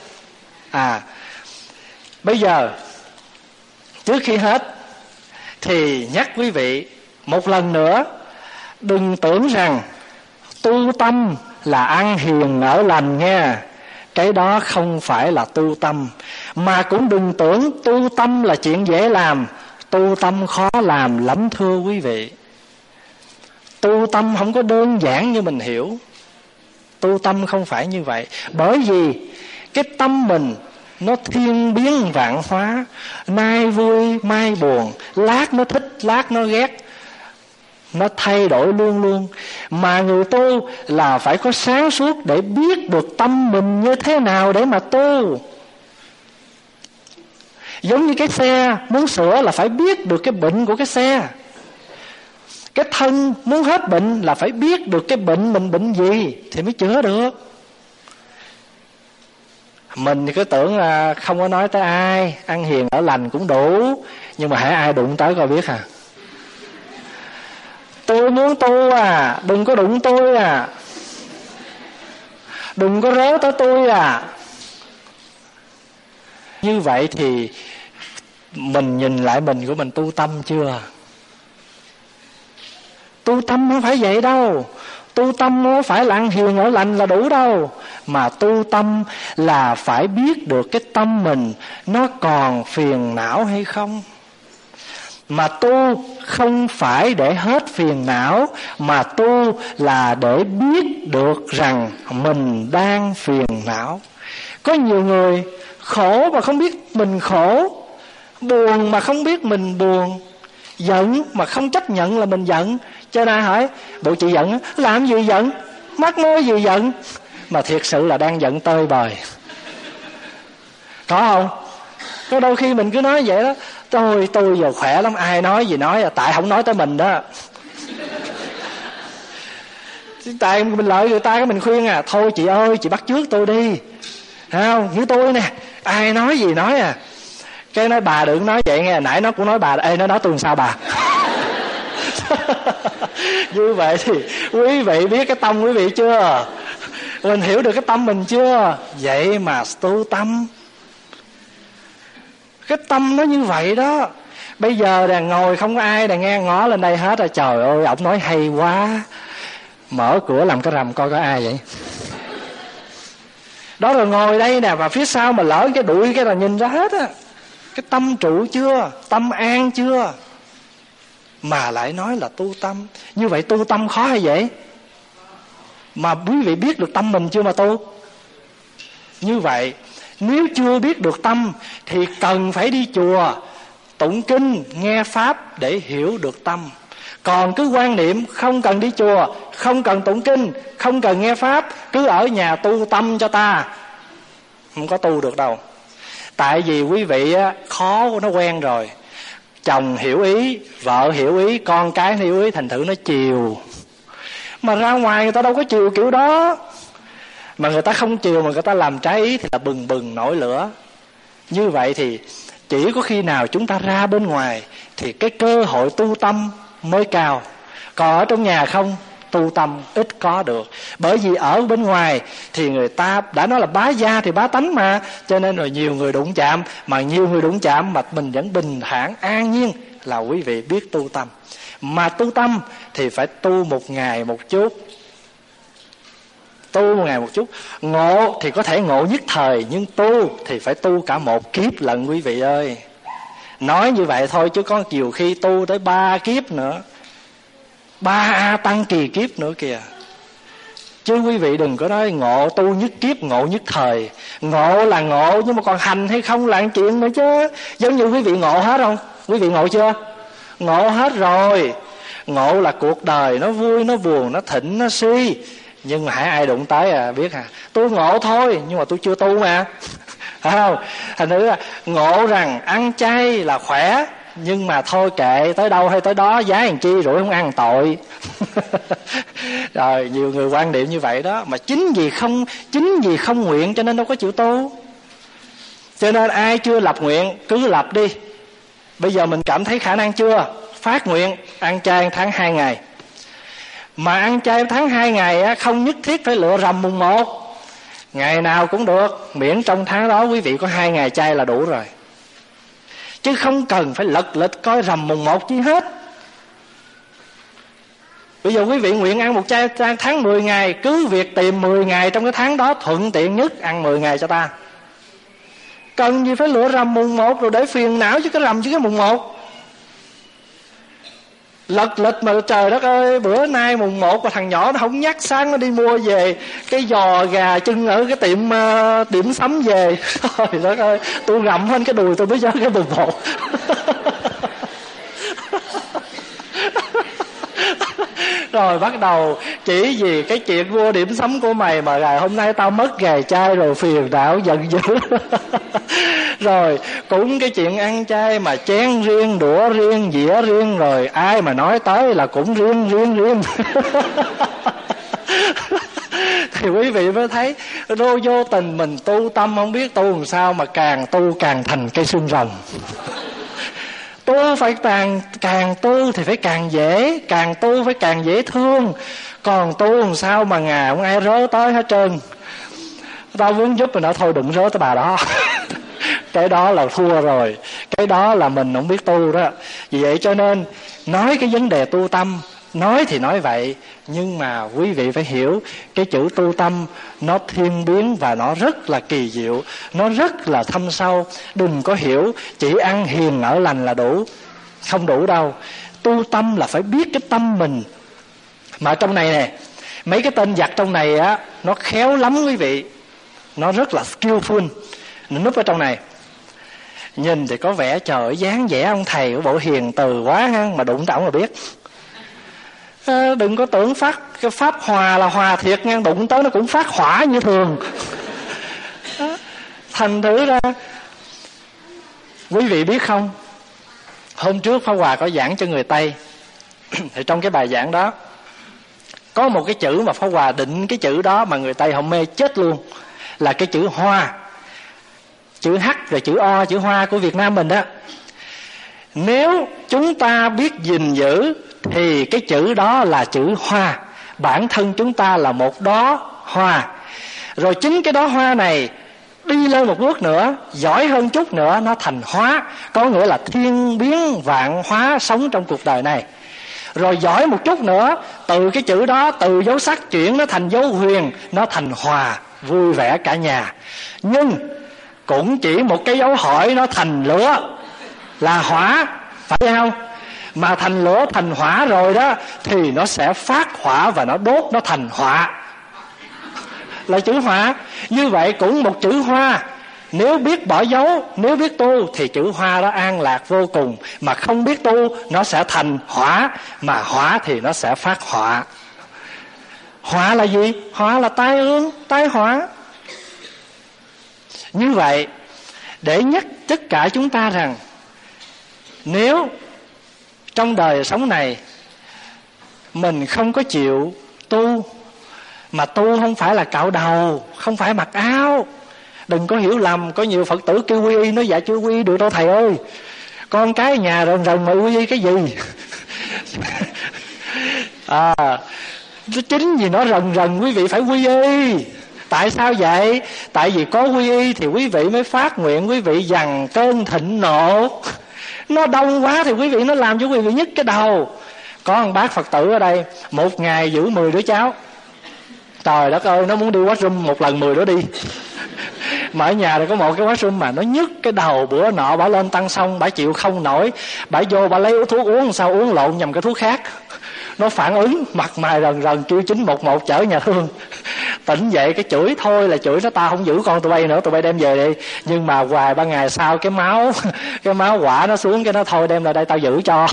Bây giờ trước khi hết thì nhắc quý vị một lần nữa, đừng tưởng rằng tu tâm là ăn hiền ở lành nha. Cái đó không phải là tu tâm. Mà cũng đừng tưởng tu tâm là chuyện dễ làm. Tu tâm khó làm lắm thưa quý vị. Tu tâm không có đơn giản như mình hiểu. Tu tâm không phải như vậy. Bởi vì cái tâm mình nó thiên biến vạn hóa, nay vui mai buồn, lát nó thích lát nó ghét, nó thay đổi luôn luôn. Mà người tu là phải có sáng suốt để biết được tâm mình như thế nào để mà tu. Giống như cái xe muốn sửa là phải biết được cái bệnh của cái xe. Cái thân muốn hết bệnh là phải biết được cái bệnh mình bệnh gì thì mới chữa được. Mình thì cứ tưởng là không có nói tới ai, ăn hiền ở lành cũng đủ. Nhưng mà hãy ai đụng tới coi biết à. Tôi muốn tu à, đừng có đụng tôi à, đừng có rớ tới tôi à. Như vậy thì mình nhìn lại mình của mình tu tâm chưa? Tu tâm không phải vậy đâu. Tu tâm không phải là ăn hiền ở lành là đủ đâu. Mà tu tâm là phải biết được cái tâm mình nó còn phiền não hay không. Mà tu không phải để hết phiền não, mà tu là để biết được rằng mình đang phiền não. Có nhiều người khổ mà không biết mình khổ, buồn mà không biết mình buồn, giận mà không chấp nhận là mình giận. Cho nên hỏi bộ chị giận làm gì giận, mắc mớ gì giận, mà thiệt sự là đang giận tơi bời, có không? Có đôi khi mình cứ nói vậy đó, tôi giờ khỏe lắm, ai nói gì nói, tại không nói tới mình đó. Tại mình lợi người ta, cái mình khuyên thôi chị ơi, chị bắt chước tôi đi, thấy không? Như tôi nè, ai nói gì nói cái nói bà đừng nói vậy nghe, nãy nó cũng nói bà, ê nó nói tôi làm sao bà. Như vậy thì quý vị biết cái tâm quý vị chưa? Mình hiểu được cái tâm mình chưa? Vậy mà tu tâm, cái tâm nó như vậy đó. Bây giờ đang ngồi không có ai đang nghe ngó lên đây hết rồi, trời ơi ổng nói hay quá, mở cửa làm cái rầm coi có ai vậy đó, rồi ngồi đây nè, và phía sau mà lỡ cái đuổi cái là nhìn ra hết á. Cái tâm trụ chưa, tâm an chưa, mà lại nói là tu tâm. Như vậy tu tâm khó hay dễ? Mà quý vị biết được tâm mình chưa mà tu? Như vậy nếu chưa biết được tâm thì cần phải đi chùa tụng kinh nghe pháp để hiểu được tâm. Còn cứ quan niệm không cần đi chùa, không cần tụng kinh, không cần nghe pháp, cứ ở nhà tu tâm cho ta, không có tu được đâu. Tại vì quý vị khó, nó quen rồi. Chồng hiểu ý, vợ hiểu ý, con cái hiểu ý, thành thử nó chiều. Mà ra ngoài người ta đâu có chiều kiểu đó. Mà người ta không chiều mà người ta làm trái ý thì là bừng bừng nổi lửa. Như vậy thì chỉ có khi nào chúng ta ra bên ngoài thì cái cơ hội tu tâm mới cao. Còn ở trong nhà không, tu tâm ít có được. Bởi vì ở bên ngoài thì người ta đã nói là bá gia thì bá tánh mà, cho nên rồi nhiều người đụng chạm. Mà nhiều người đụng chạm mà mình vẫn bình thản an nhiên là quý vị biết tu tâm. Mà tu tâm thì phải tu một ngày một chút. Tu một ngày một chút. Ngộ thì có thể ngộ nhất thời, nhưng tu thì phải tu cả một kiếp lận quý vị ơi. Nói như vậy thôi chứ có nhiều khi tu tới 3 kiếp nữa, 3 A Tăng kỳ kiếp nữa kìa. Chứ quý vị đừng có nói ngộ tu nhất kiếp, ngộ nhất thời. Ngộ là ngộ, nhưng mà còn hành hay không là chuyện nữa chứ. Giống như quý vị ngộ hết không? Quý vị ngộ chưa? Ngộ hết rồi. Ngộ là cuộc đời nó vui, nó buồn, nó thịnh, nó suy. Nhưng mà hãy ai đụng tới biết tôi ngộ thôi, nhưng mà tôi chưa tu mà. Phải không? Thành thử là ngộ rằng ăn chay là khỏe, nhưng mà thôi kệ, tới đâu hay tới đó, giá làm chi rồi không ăn tội. Rồi nhiều người quan niệm như vậy đó. Mà chính vì không nguyện cho nên đâu có chịu tu. Cho nên ai chưa lập nguyện cứ lập đi. Bây giờ mình cảm thấy khả năng chưa, phát nguyện ăn chay tháng 2 ngày. Mà ăn chay tháng 2 ngày không nhất thiết phải lựa rằm mùng 1, ngày nào cũng được, miễn trong tháng đó quý vị có 2 ngày chay là đủ rồi. Chứ không cần phải lật lịch coi rằm mùng 1 chi hết. Bây giờ quý vị nguyện ăn một chay tháng 10 ngày, cứ việc tìm 10 ngày trong cái tháng đó thuận tiện nhất, ăn 10 ngày cho ta. Cần gì phải lựa rằm mùng 1 rồi để phiền não chứ cái rằm chứ cái mùng 1. Lật lịch mà trời đất ơi, bữa nay mùng 1 mà thằng nhỏ nó không nhắc, sáng nó đi mua về cái giò gà chân ở cái tiệm điểm sắm về. Trời đất ơi, tôi gặm hết cái đùi tôi mới cho cái mùng 1. Rồi bắt đầu chỉ vì cái chuyện mua điểm sắm của mày mà ngày hôm nay tao mất ngày chay rồi phiền não giận dữ. Rồi cũng cái chuyện ăn chay mà chén riêng, đũa riêng, dĩa riêng, rồi ai mà nói tới là cũng riêng. Thì quý vị mới thấy vô tình mình tu tâm không biết tu làm sao, mà càng tu càng thành cây xương rồng. Tu phải càng tu thì phải càng dễ, càng tu phải càng dễ thương. Còn tu làm sao mà ngày không ai rớ tới hết trơn. Tao muốn giúp mình nói thôi đừng rớ tới bà đó. Cái đó là thua rồi, cái đó là mình không biết tu đó. Vì vậy cho nên nói cái vấn đề tu tâm, nói thì nói vậy, nhưng mà quý vị phải hiểu cái chữ tu tâm nó thiên biến và nó rất là kỳ diệu, nó rất là thâm sâu. Đừng có hiểu chỉ ăn hiền ở lành là đủ, không đủ đâu. Tu tâm là phải biết cái tâm mình. Mà trong này nè, mấy cái tên giặc trong này nó khéo lắm quý vị, nó rất là skillful, nó núp ở trong này. Nhìn thì có vẻ trời dáng vẻ ông thầy của bộ hiền từ quá ha, mà đụng tới ổng là biết. Đừng có tưởng phát cái pháp hòa là hòa thiệt nha, đụng tới nó cũng phát hỏa như thường. Thành thử ra quý vị biết không, hôm trước Pháp Hòa có giảng cho người Tây thì trong cái bài giảng đó có một cái chữ mà Pháp Hòa định cái chữ đó mà người Tây họ mê chết luôn, là cái chữ hoa. Chữ H rồi chữ O, chữ hoa của Việt Nam mình đó. Nếu chúng ta biết gìn giữ thì cái chữ đó là chữ hoa. Bản thân chúng ta là một đóa hoa. Rồi chính cái đóa hoa này đi lên một bước nữa, giỏi hơn chút nữa, nó thành hóa. Có nghĩa là thiên biến vạn hóa sống trong cuộc đời này. Rồi giỏi một chút nữa, từ cái chữ đó, từ dấu sắc chuyển nó thành dấu huyền, nó thành hòa, vui vẻ cả nhà. Nhưng cũng chỉ một cái dấu hỏi nó thành lửa là hỏa, phải không? Mà thành lửa thành hỏa rồi đó thì nó sẽ phát hỏa và nó đốt nó thành hỏa, là chữ hỏa. Như vậy cũng một chữ hoa, nếu biết bỏ dấu, nếu biết tu thì chữ hoa đó an lạc vô cùng. Mà không biết tu nó sẽ thành hỏa, mà hỏa thì nó sẽ phát hỏa. Hỏa là gì? Hỏa là tai ương, tai họa. Như vậy để nhắc tất cả chúng ta rằng nếu trong đời sống này mình không có chịu tu, mà tu không phải là cạo đầu, không phải mặc áo. Đừng có hiểu lầm, có nhiều Phật tử kêu quy y, nói dạ chưa quy y được đâu thầy ơi, con cái nhà rần rần mà quy y cái gì. Chính vì nó rần rần quý vị phải quy y. Tại sao vậy? Tại vì có quy y thì quý vị mới phát nguyện quý vị dằn cơn thịnh nộ. Nó đông quá thì quý vị nó làm cho quý vị nhức cái đầu. Có một bác Phật tử ở đây, một ngày giữ 10 đứa cháu. Trời đất ơi, nó muốn đi washroom một lần 10 đứa đi. Mà ở nhà thì có một cái washroom mà nó nhức cái đầu. Bữa nọ bà lên Tăng Xong, bà chịu không nổi, bà vô bà lấy thuốc uống, sao uống lộn nhầm cái thuốc khác. Nó phản ứng, mặt mày rần rần, kêu 911 chở nhà thương. Tỉnh dậy cái chửi thôi là chửi nó, ta không giữ con tụi bay nữa, tụi bay đem về đi. Nhưng mà hoài 3 ngày sau cái máu quả nó xuống, cái nó thôi đem lại đây tao giữ cho.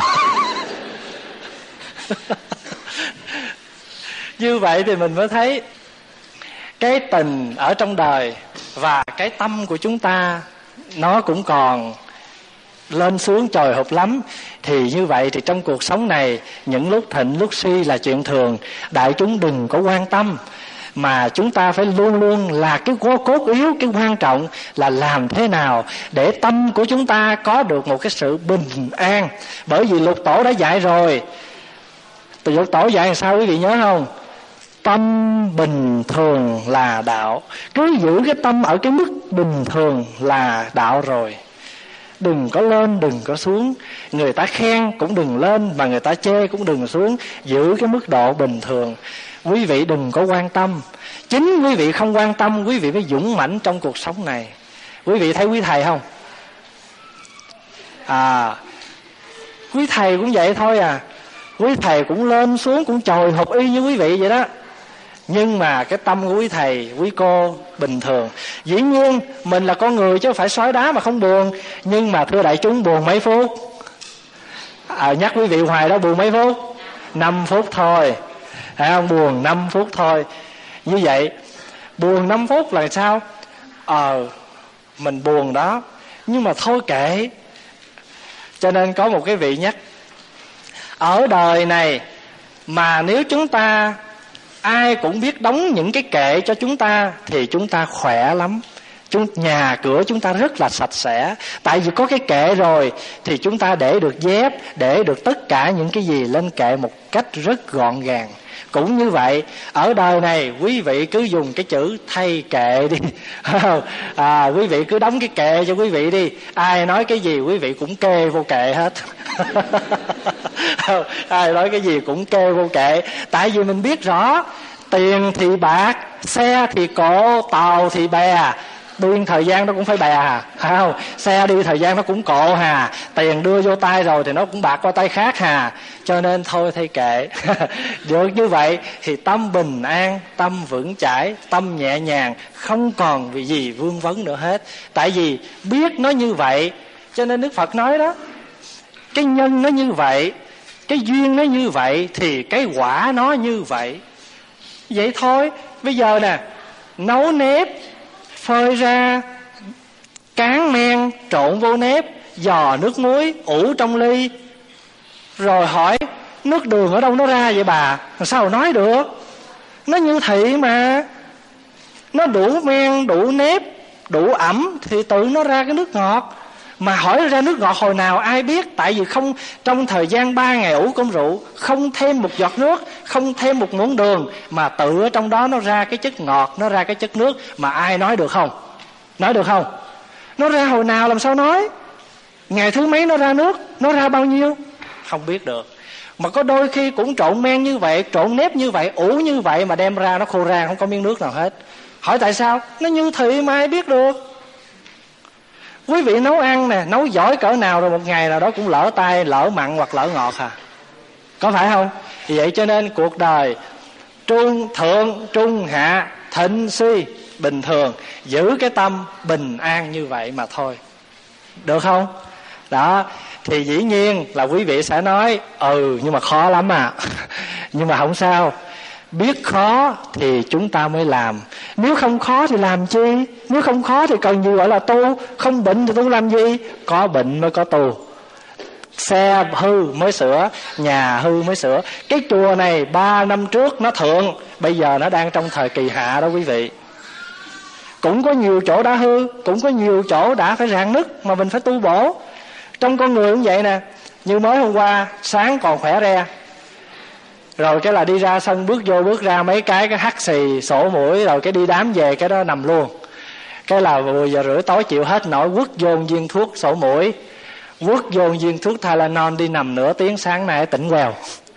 Như vậy thì mình mới thấy cái tình ở trong đời và cái tâm của chúng ta nó cũng còn lên xuống trồi hụt lắm. Thì như vậy thì trong cuộc sống này, những lúc thịnh lúc suy là chuyện thường. Đại chúng đừng có quan tâm, mà chúng ta phải luôn luôn là cái cốt yếu, cái quan trọng là làm thế nào để tâm của chúng ta có được một cái sự bình an. Bởi vì Lục Tổ đã dạy rồi. Từ Lục Tổ dạy làm sao quý vị nhớ không? Tâm bình thường là đạo. Cứ giữ cái tâm ở cái mức bình thường là đạo rồi. Đừng có lên, đừng có xuống. Người ta khen cũng đừng lên, mà người ta chê cũng đừng xuống. Giữ cái mức độ bình thường. Quý vị đừng có quan tâm. Chính quý vị không quan tâm, quý vị mới dũng mãnh trong cuộc sống này. Quý vị thấy quý thầy không? Quý thầy cũng vậy thôi à. Quý thầy cũng lên xuống, cũng trồi hụt y như quý vị vậy đó. Nhưng mà cái tâm của quý thầy, quý cô bình thường. Dĩ nhiên mình là con người chứ không phải sói đá mà không buồn. Nhưng mà thưa đại chúng, buồn mấy phút? Nhắc quý vị hoài đó, buồn mấy phút? 5 phút thôi. Phải không? Buồn 5 phút thôi. Như vậy buồn 5 phút là sao? Mình buồn đó, nhưng mà thôi kệ. Cho nên có một cái vị nhắc, ở đời này mà nếu chúng ta ai cũng biết đóng những cái kệ cho chúng ta thì chúng ta khỏe lắm. Nhà cửa chúng ta rất là sạch sẽ. Tại vì có cái kệ rồi thì chúng ta để được dép, để được tất cả những cái gì lên kệ một cách rất gọn gàng. Cũng như vậy, ở đời này quý vị cứ dùng cái chữ thay kệ đi. Quý vị cứ đóng cái kệ cho quý vị đi. Ai nói cái gì quý vị cũng kê vô kệ hết. Ai nói cái gì cũng kê vô kệ. Tại vì mình biết rõ, tiền thì bạc, xe thì cộ, tàu thì bè. Điên thời gian nó cũng phải bè à, phải không? Xe đi thời gian nó cũng cộ hà. Tiền đưa vô tay rồi thì nó cũng bạc qua tay khác hà. Cho nên thôi thay kệ. Được như vậy thì tâm bình an, tâm vững chãi, tâm nhẹ nhàng, không còn vì gì vương vấn nữa hết. Tại vì biết nó như vậy Cho nên Đức Phật nói đó, cái nhân nó như vậy, cái duyên nó như vậy, thì cái quả nó như vậy. Vậy thôi. Bây giờ nè, nấu nếp, phơi ra, cán men, trộn vô nếp, giò nước muối, ủ trong ly. Rồi hỏi nước đường ở đâu nó ra vậy bà? Sao nói được? Nó như thị mà. Nó đủ men, đủ nếp, đủ ẩm thì tự nó ra cái nước ngọt. Mà hỏi ra nước ngọt hồi nào ai biết. Tại vì không, trong thời gian 3 ngày ủ cơm rượu, không thêm một giọt nước, không thêm một muỗng đường, mà tự ở trong đó nó ra cái chất ngọt, nó ra cái chất nước. Mà ai nói được không? Nói được không? Nó ra hồi nào làm sao nói? Ngày thứ mấy nó ra nước? Nó ra bao nhiêu? Không biết được. Mà có đôi khi cũng trộn men như vậy, trộn nếp như vậy, ủ như vậy, mà đem ra nó khô rang, không có miếng nước nào hết. Hỏi tại sao? Nó như thị mà ai biết được. Quý vị nấu ăn nè, nấu giỏi cỡ nào rồi một ngày nào đó cũng lỡ tay, lỡ mặn hoặc lỡ ngọt à? Có phải không? Vì vậy cho nên cuộc đời thượng, trung, hạ, thịnh, suy, bình thường. Giữ cái tâm bình an như vậy mà thôi. Được không? Đó. Thì dĩ nhiên là quý vị sẽ nói nhưng mà khó lắm à. Nhưng mà không sao. Biết khó thì chúng ta mới làm. Nếu không khó thì làm chi? Nếu không khó thì cần gì gọi là tu? Không bệnh thì tu làm gì? Có bệnh mới có tu. Xe hư mới sửa, nhà hư mới sửa. Cái chùa này 3 năm trước nó thượng, bây giờ nó đang trong thời kỳ hạ đó quý vị. Cũng có nhiều chỗ đã hư, cũng có nhiều chỗ đã phải rạn nứt, mà mình phải tu bổ. Trong con người cũng vậy nè. Như mới hôm qua, sáng còn khỏe re, rồi cái là đi ra sân, bước vô bước ra mấy cái hắt xì sổ mũi, rồi cái đi đám về cái đó nằm luôn. Cái là 10 giờ rưỡi tối chịu hết nổi, quất vô viên thuốc sổ mũi, quất vô viên thuốc Tylenol, đi nằm nửa tiếng, sáng nay tỉnh quèo.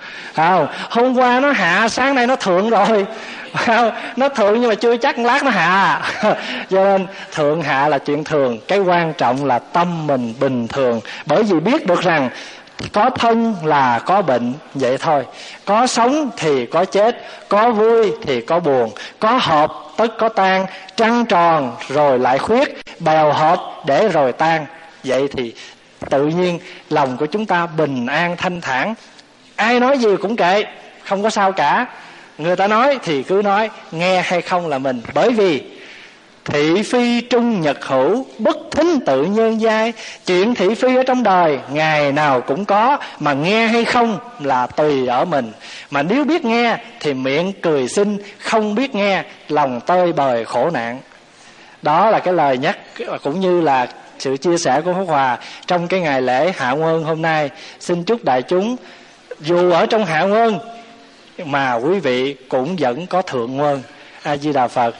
Hôm qua nó hạ, sáng nay nó thượng rồi. Nó thượng nhưng mà chưa chắc lát nó hạ. Cho nên thượng hạ là chuyện thường. Cái quan trọng là tâm mình bình thường. Bởi vì biết được rằng có thân là có bệnh, vậy thôi. Có sống thì có chết, có vui thì có buồn, có hợp tất có tan, trăng tròn rồi lại khuyết, bèo hợp để rồi tan. Vậy thì tự nhiên lòng của chúng ta bình an thanh thản. Ai nói gì cũng kệ, không có sao cả. Người ta nói thì cứ nói, nghe hay không là mình. Bởi vì thị phi trung nhật hữu, bất thính tự nhân giai. Chuyện thị phi ở trong đời ngày nào cũng có, mà nghe hay không là tùy ở mình. Mà nếu biết nghe thì miệng cười xinh, không biết nghe lòng tơi bời khổ nạn. Đó là cái lời nhắc cũng như là sự chia sẻ của Pháp Hòa trong cái ngày lễ Hạ Nguyên hôm nay. Xin chúc đại chúng dù ở trong Hạ Nguyên mà quý vị cũng vẫn có Thượng Nguyên. A Di Đà Phật.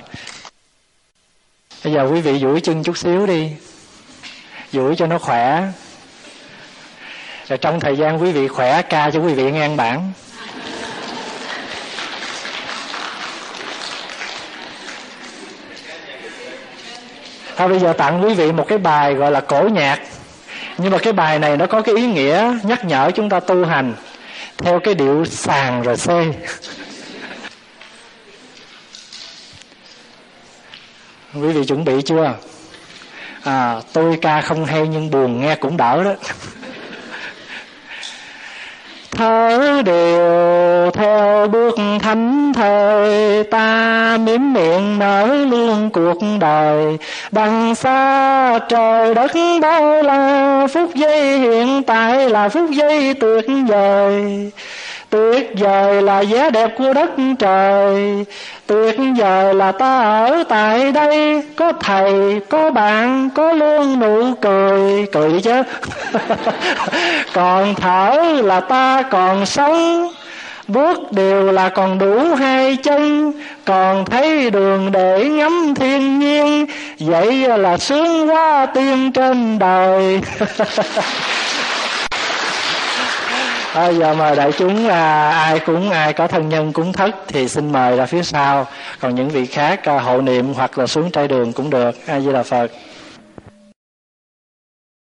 Bây giờ quý vị duỗi chân chút xíu đi, duỗi cho nó khỏe. Rồi trong thời gian quý vị khỏe, ca cho quý vị nghe bản. Thôi bây giờ tặng quý vị một cái bài gọi là cổ nhạc. Nhưng mà cái bài này nó có cái ý nghĩa nhắc nhở chúng ta tu hành theo cái điệu sàn rồi xê. Quý vị chuẩn bị chưa? Tôi ca không hay nhưng buồn nghe cũng đỡ đó. Thở đều theo bước thánh thời, ta mím miệng nở luôn cuộc đời. Đằng xa trời đất bao la, phút giây hiện tại là phút giây tuyệt vời. Tuyệt vời là vẻ đẹp của đất trời, tuyệt vời là ta ở tại đây. Có thầy, có bạn, có luôn nụ cười. Cười đi chứ. Còn thở là ta còn sống, bước đều là còn đủ hai chân, còn thấy đường để ngắm thiên nhiên. Vậy là sướng quá tiên trên đời. Giờ mời đại chúng là ai có thân nhân cúng thất thì xin mời ra phía sau. Còn những vị khác hộ niệm hoặc là xuống trai đường cũng được. A Di Đà Phật.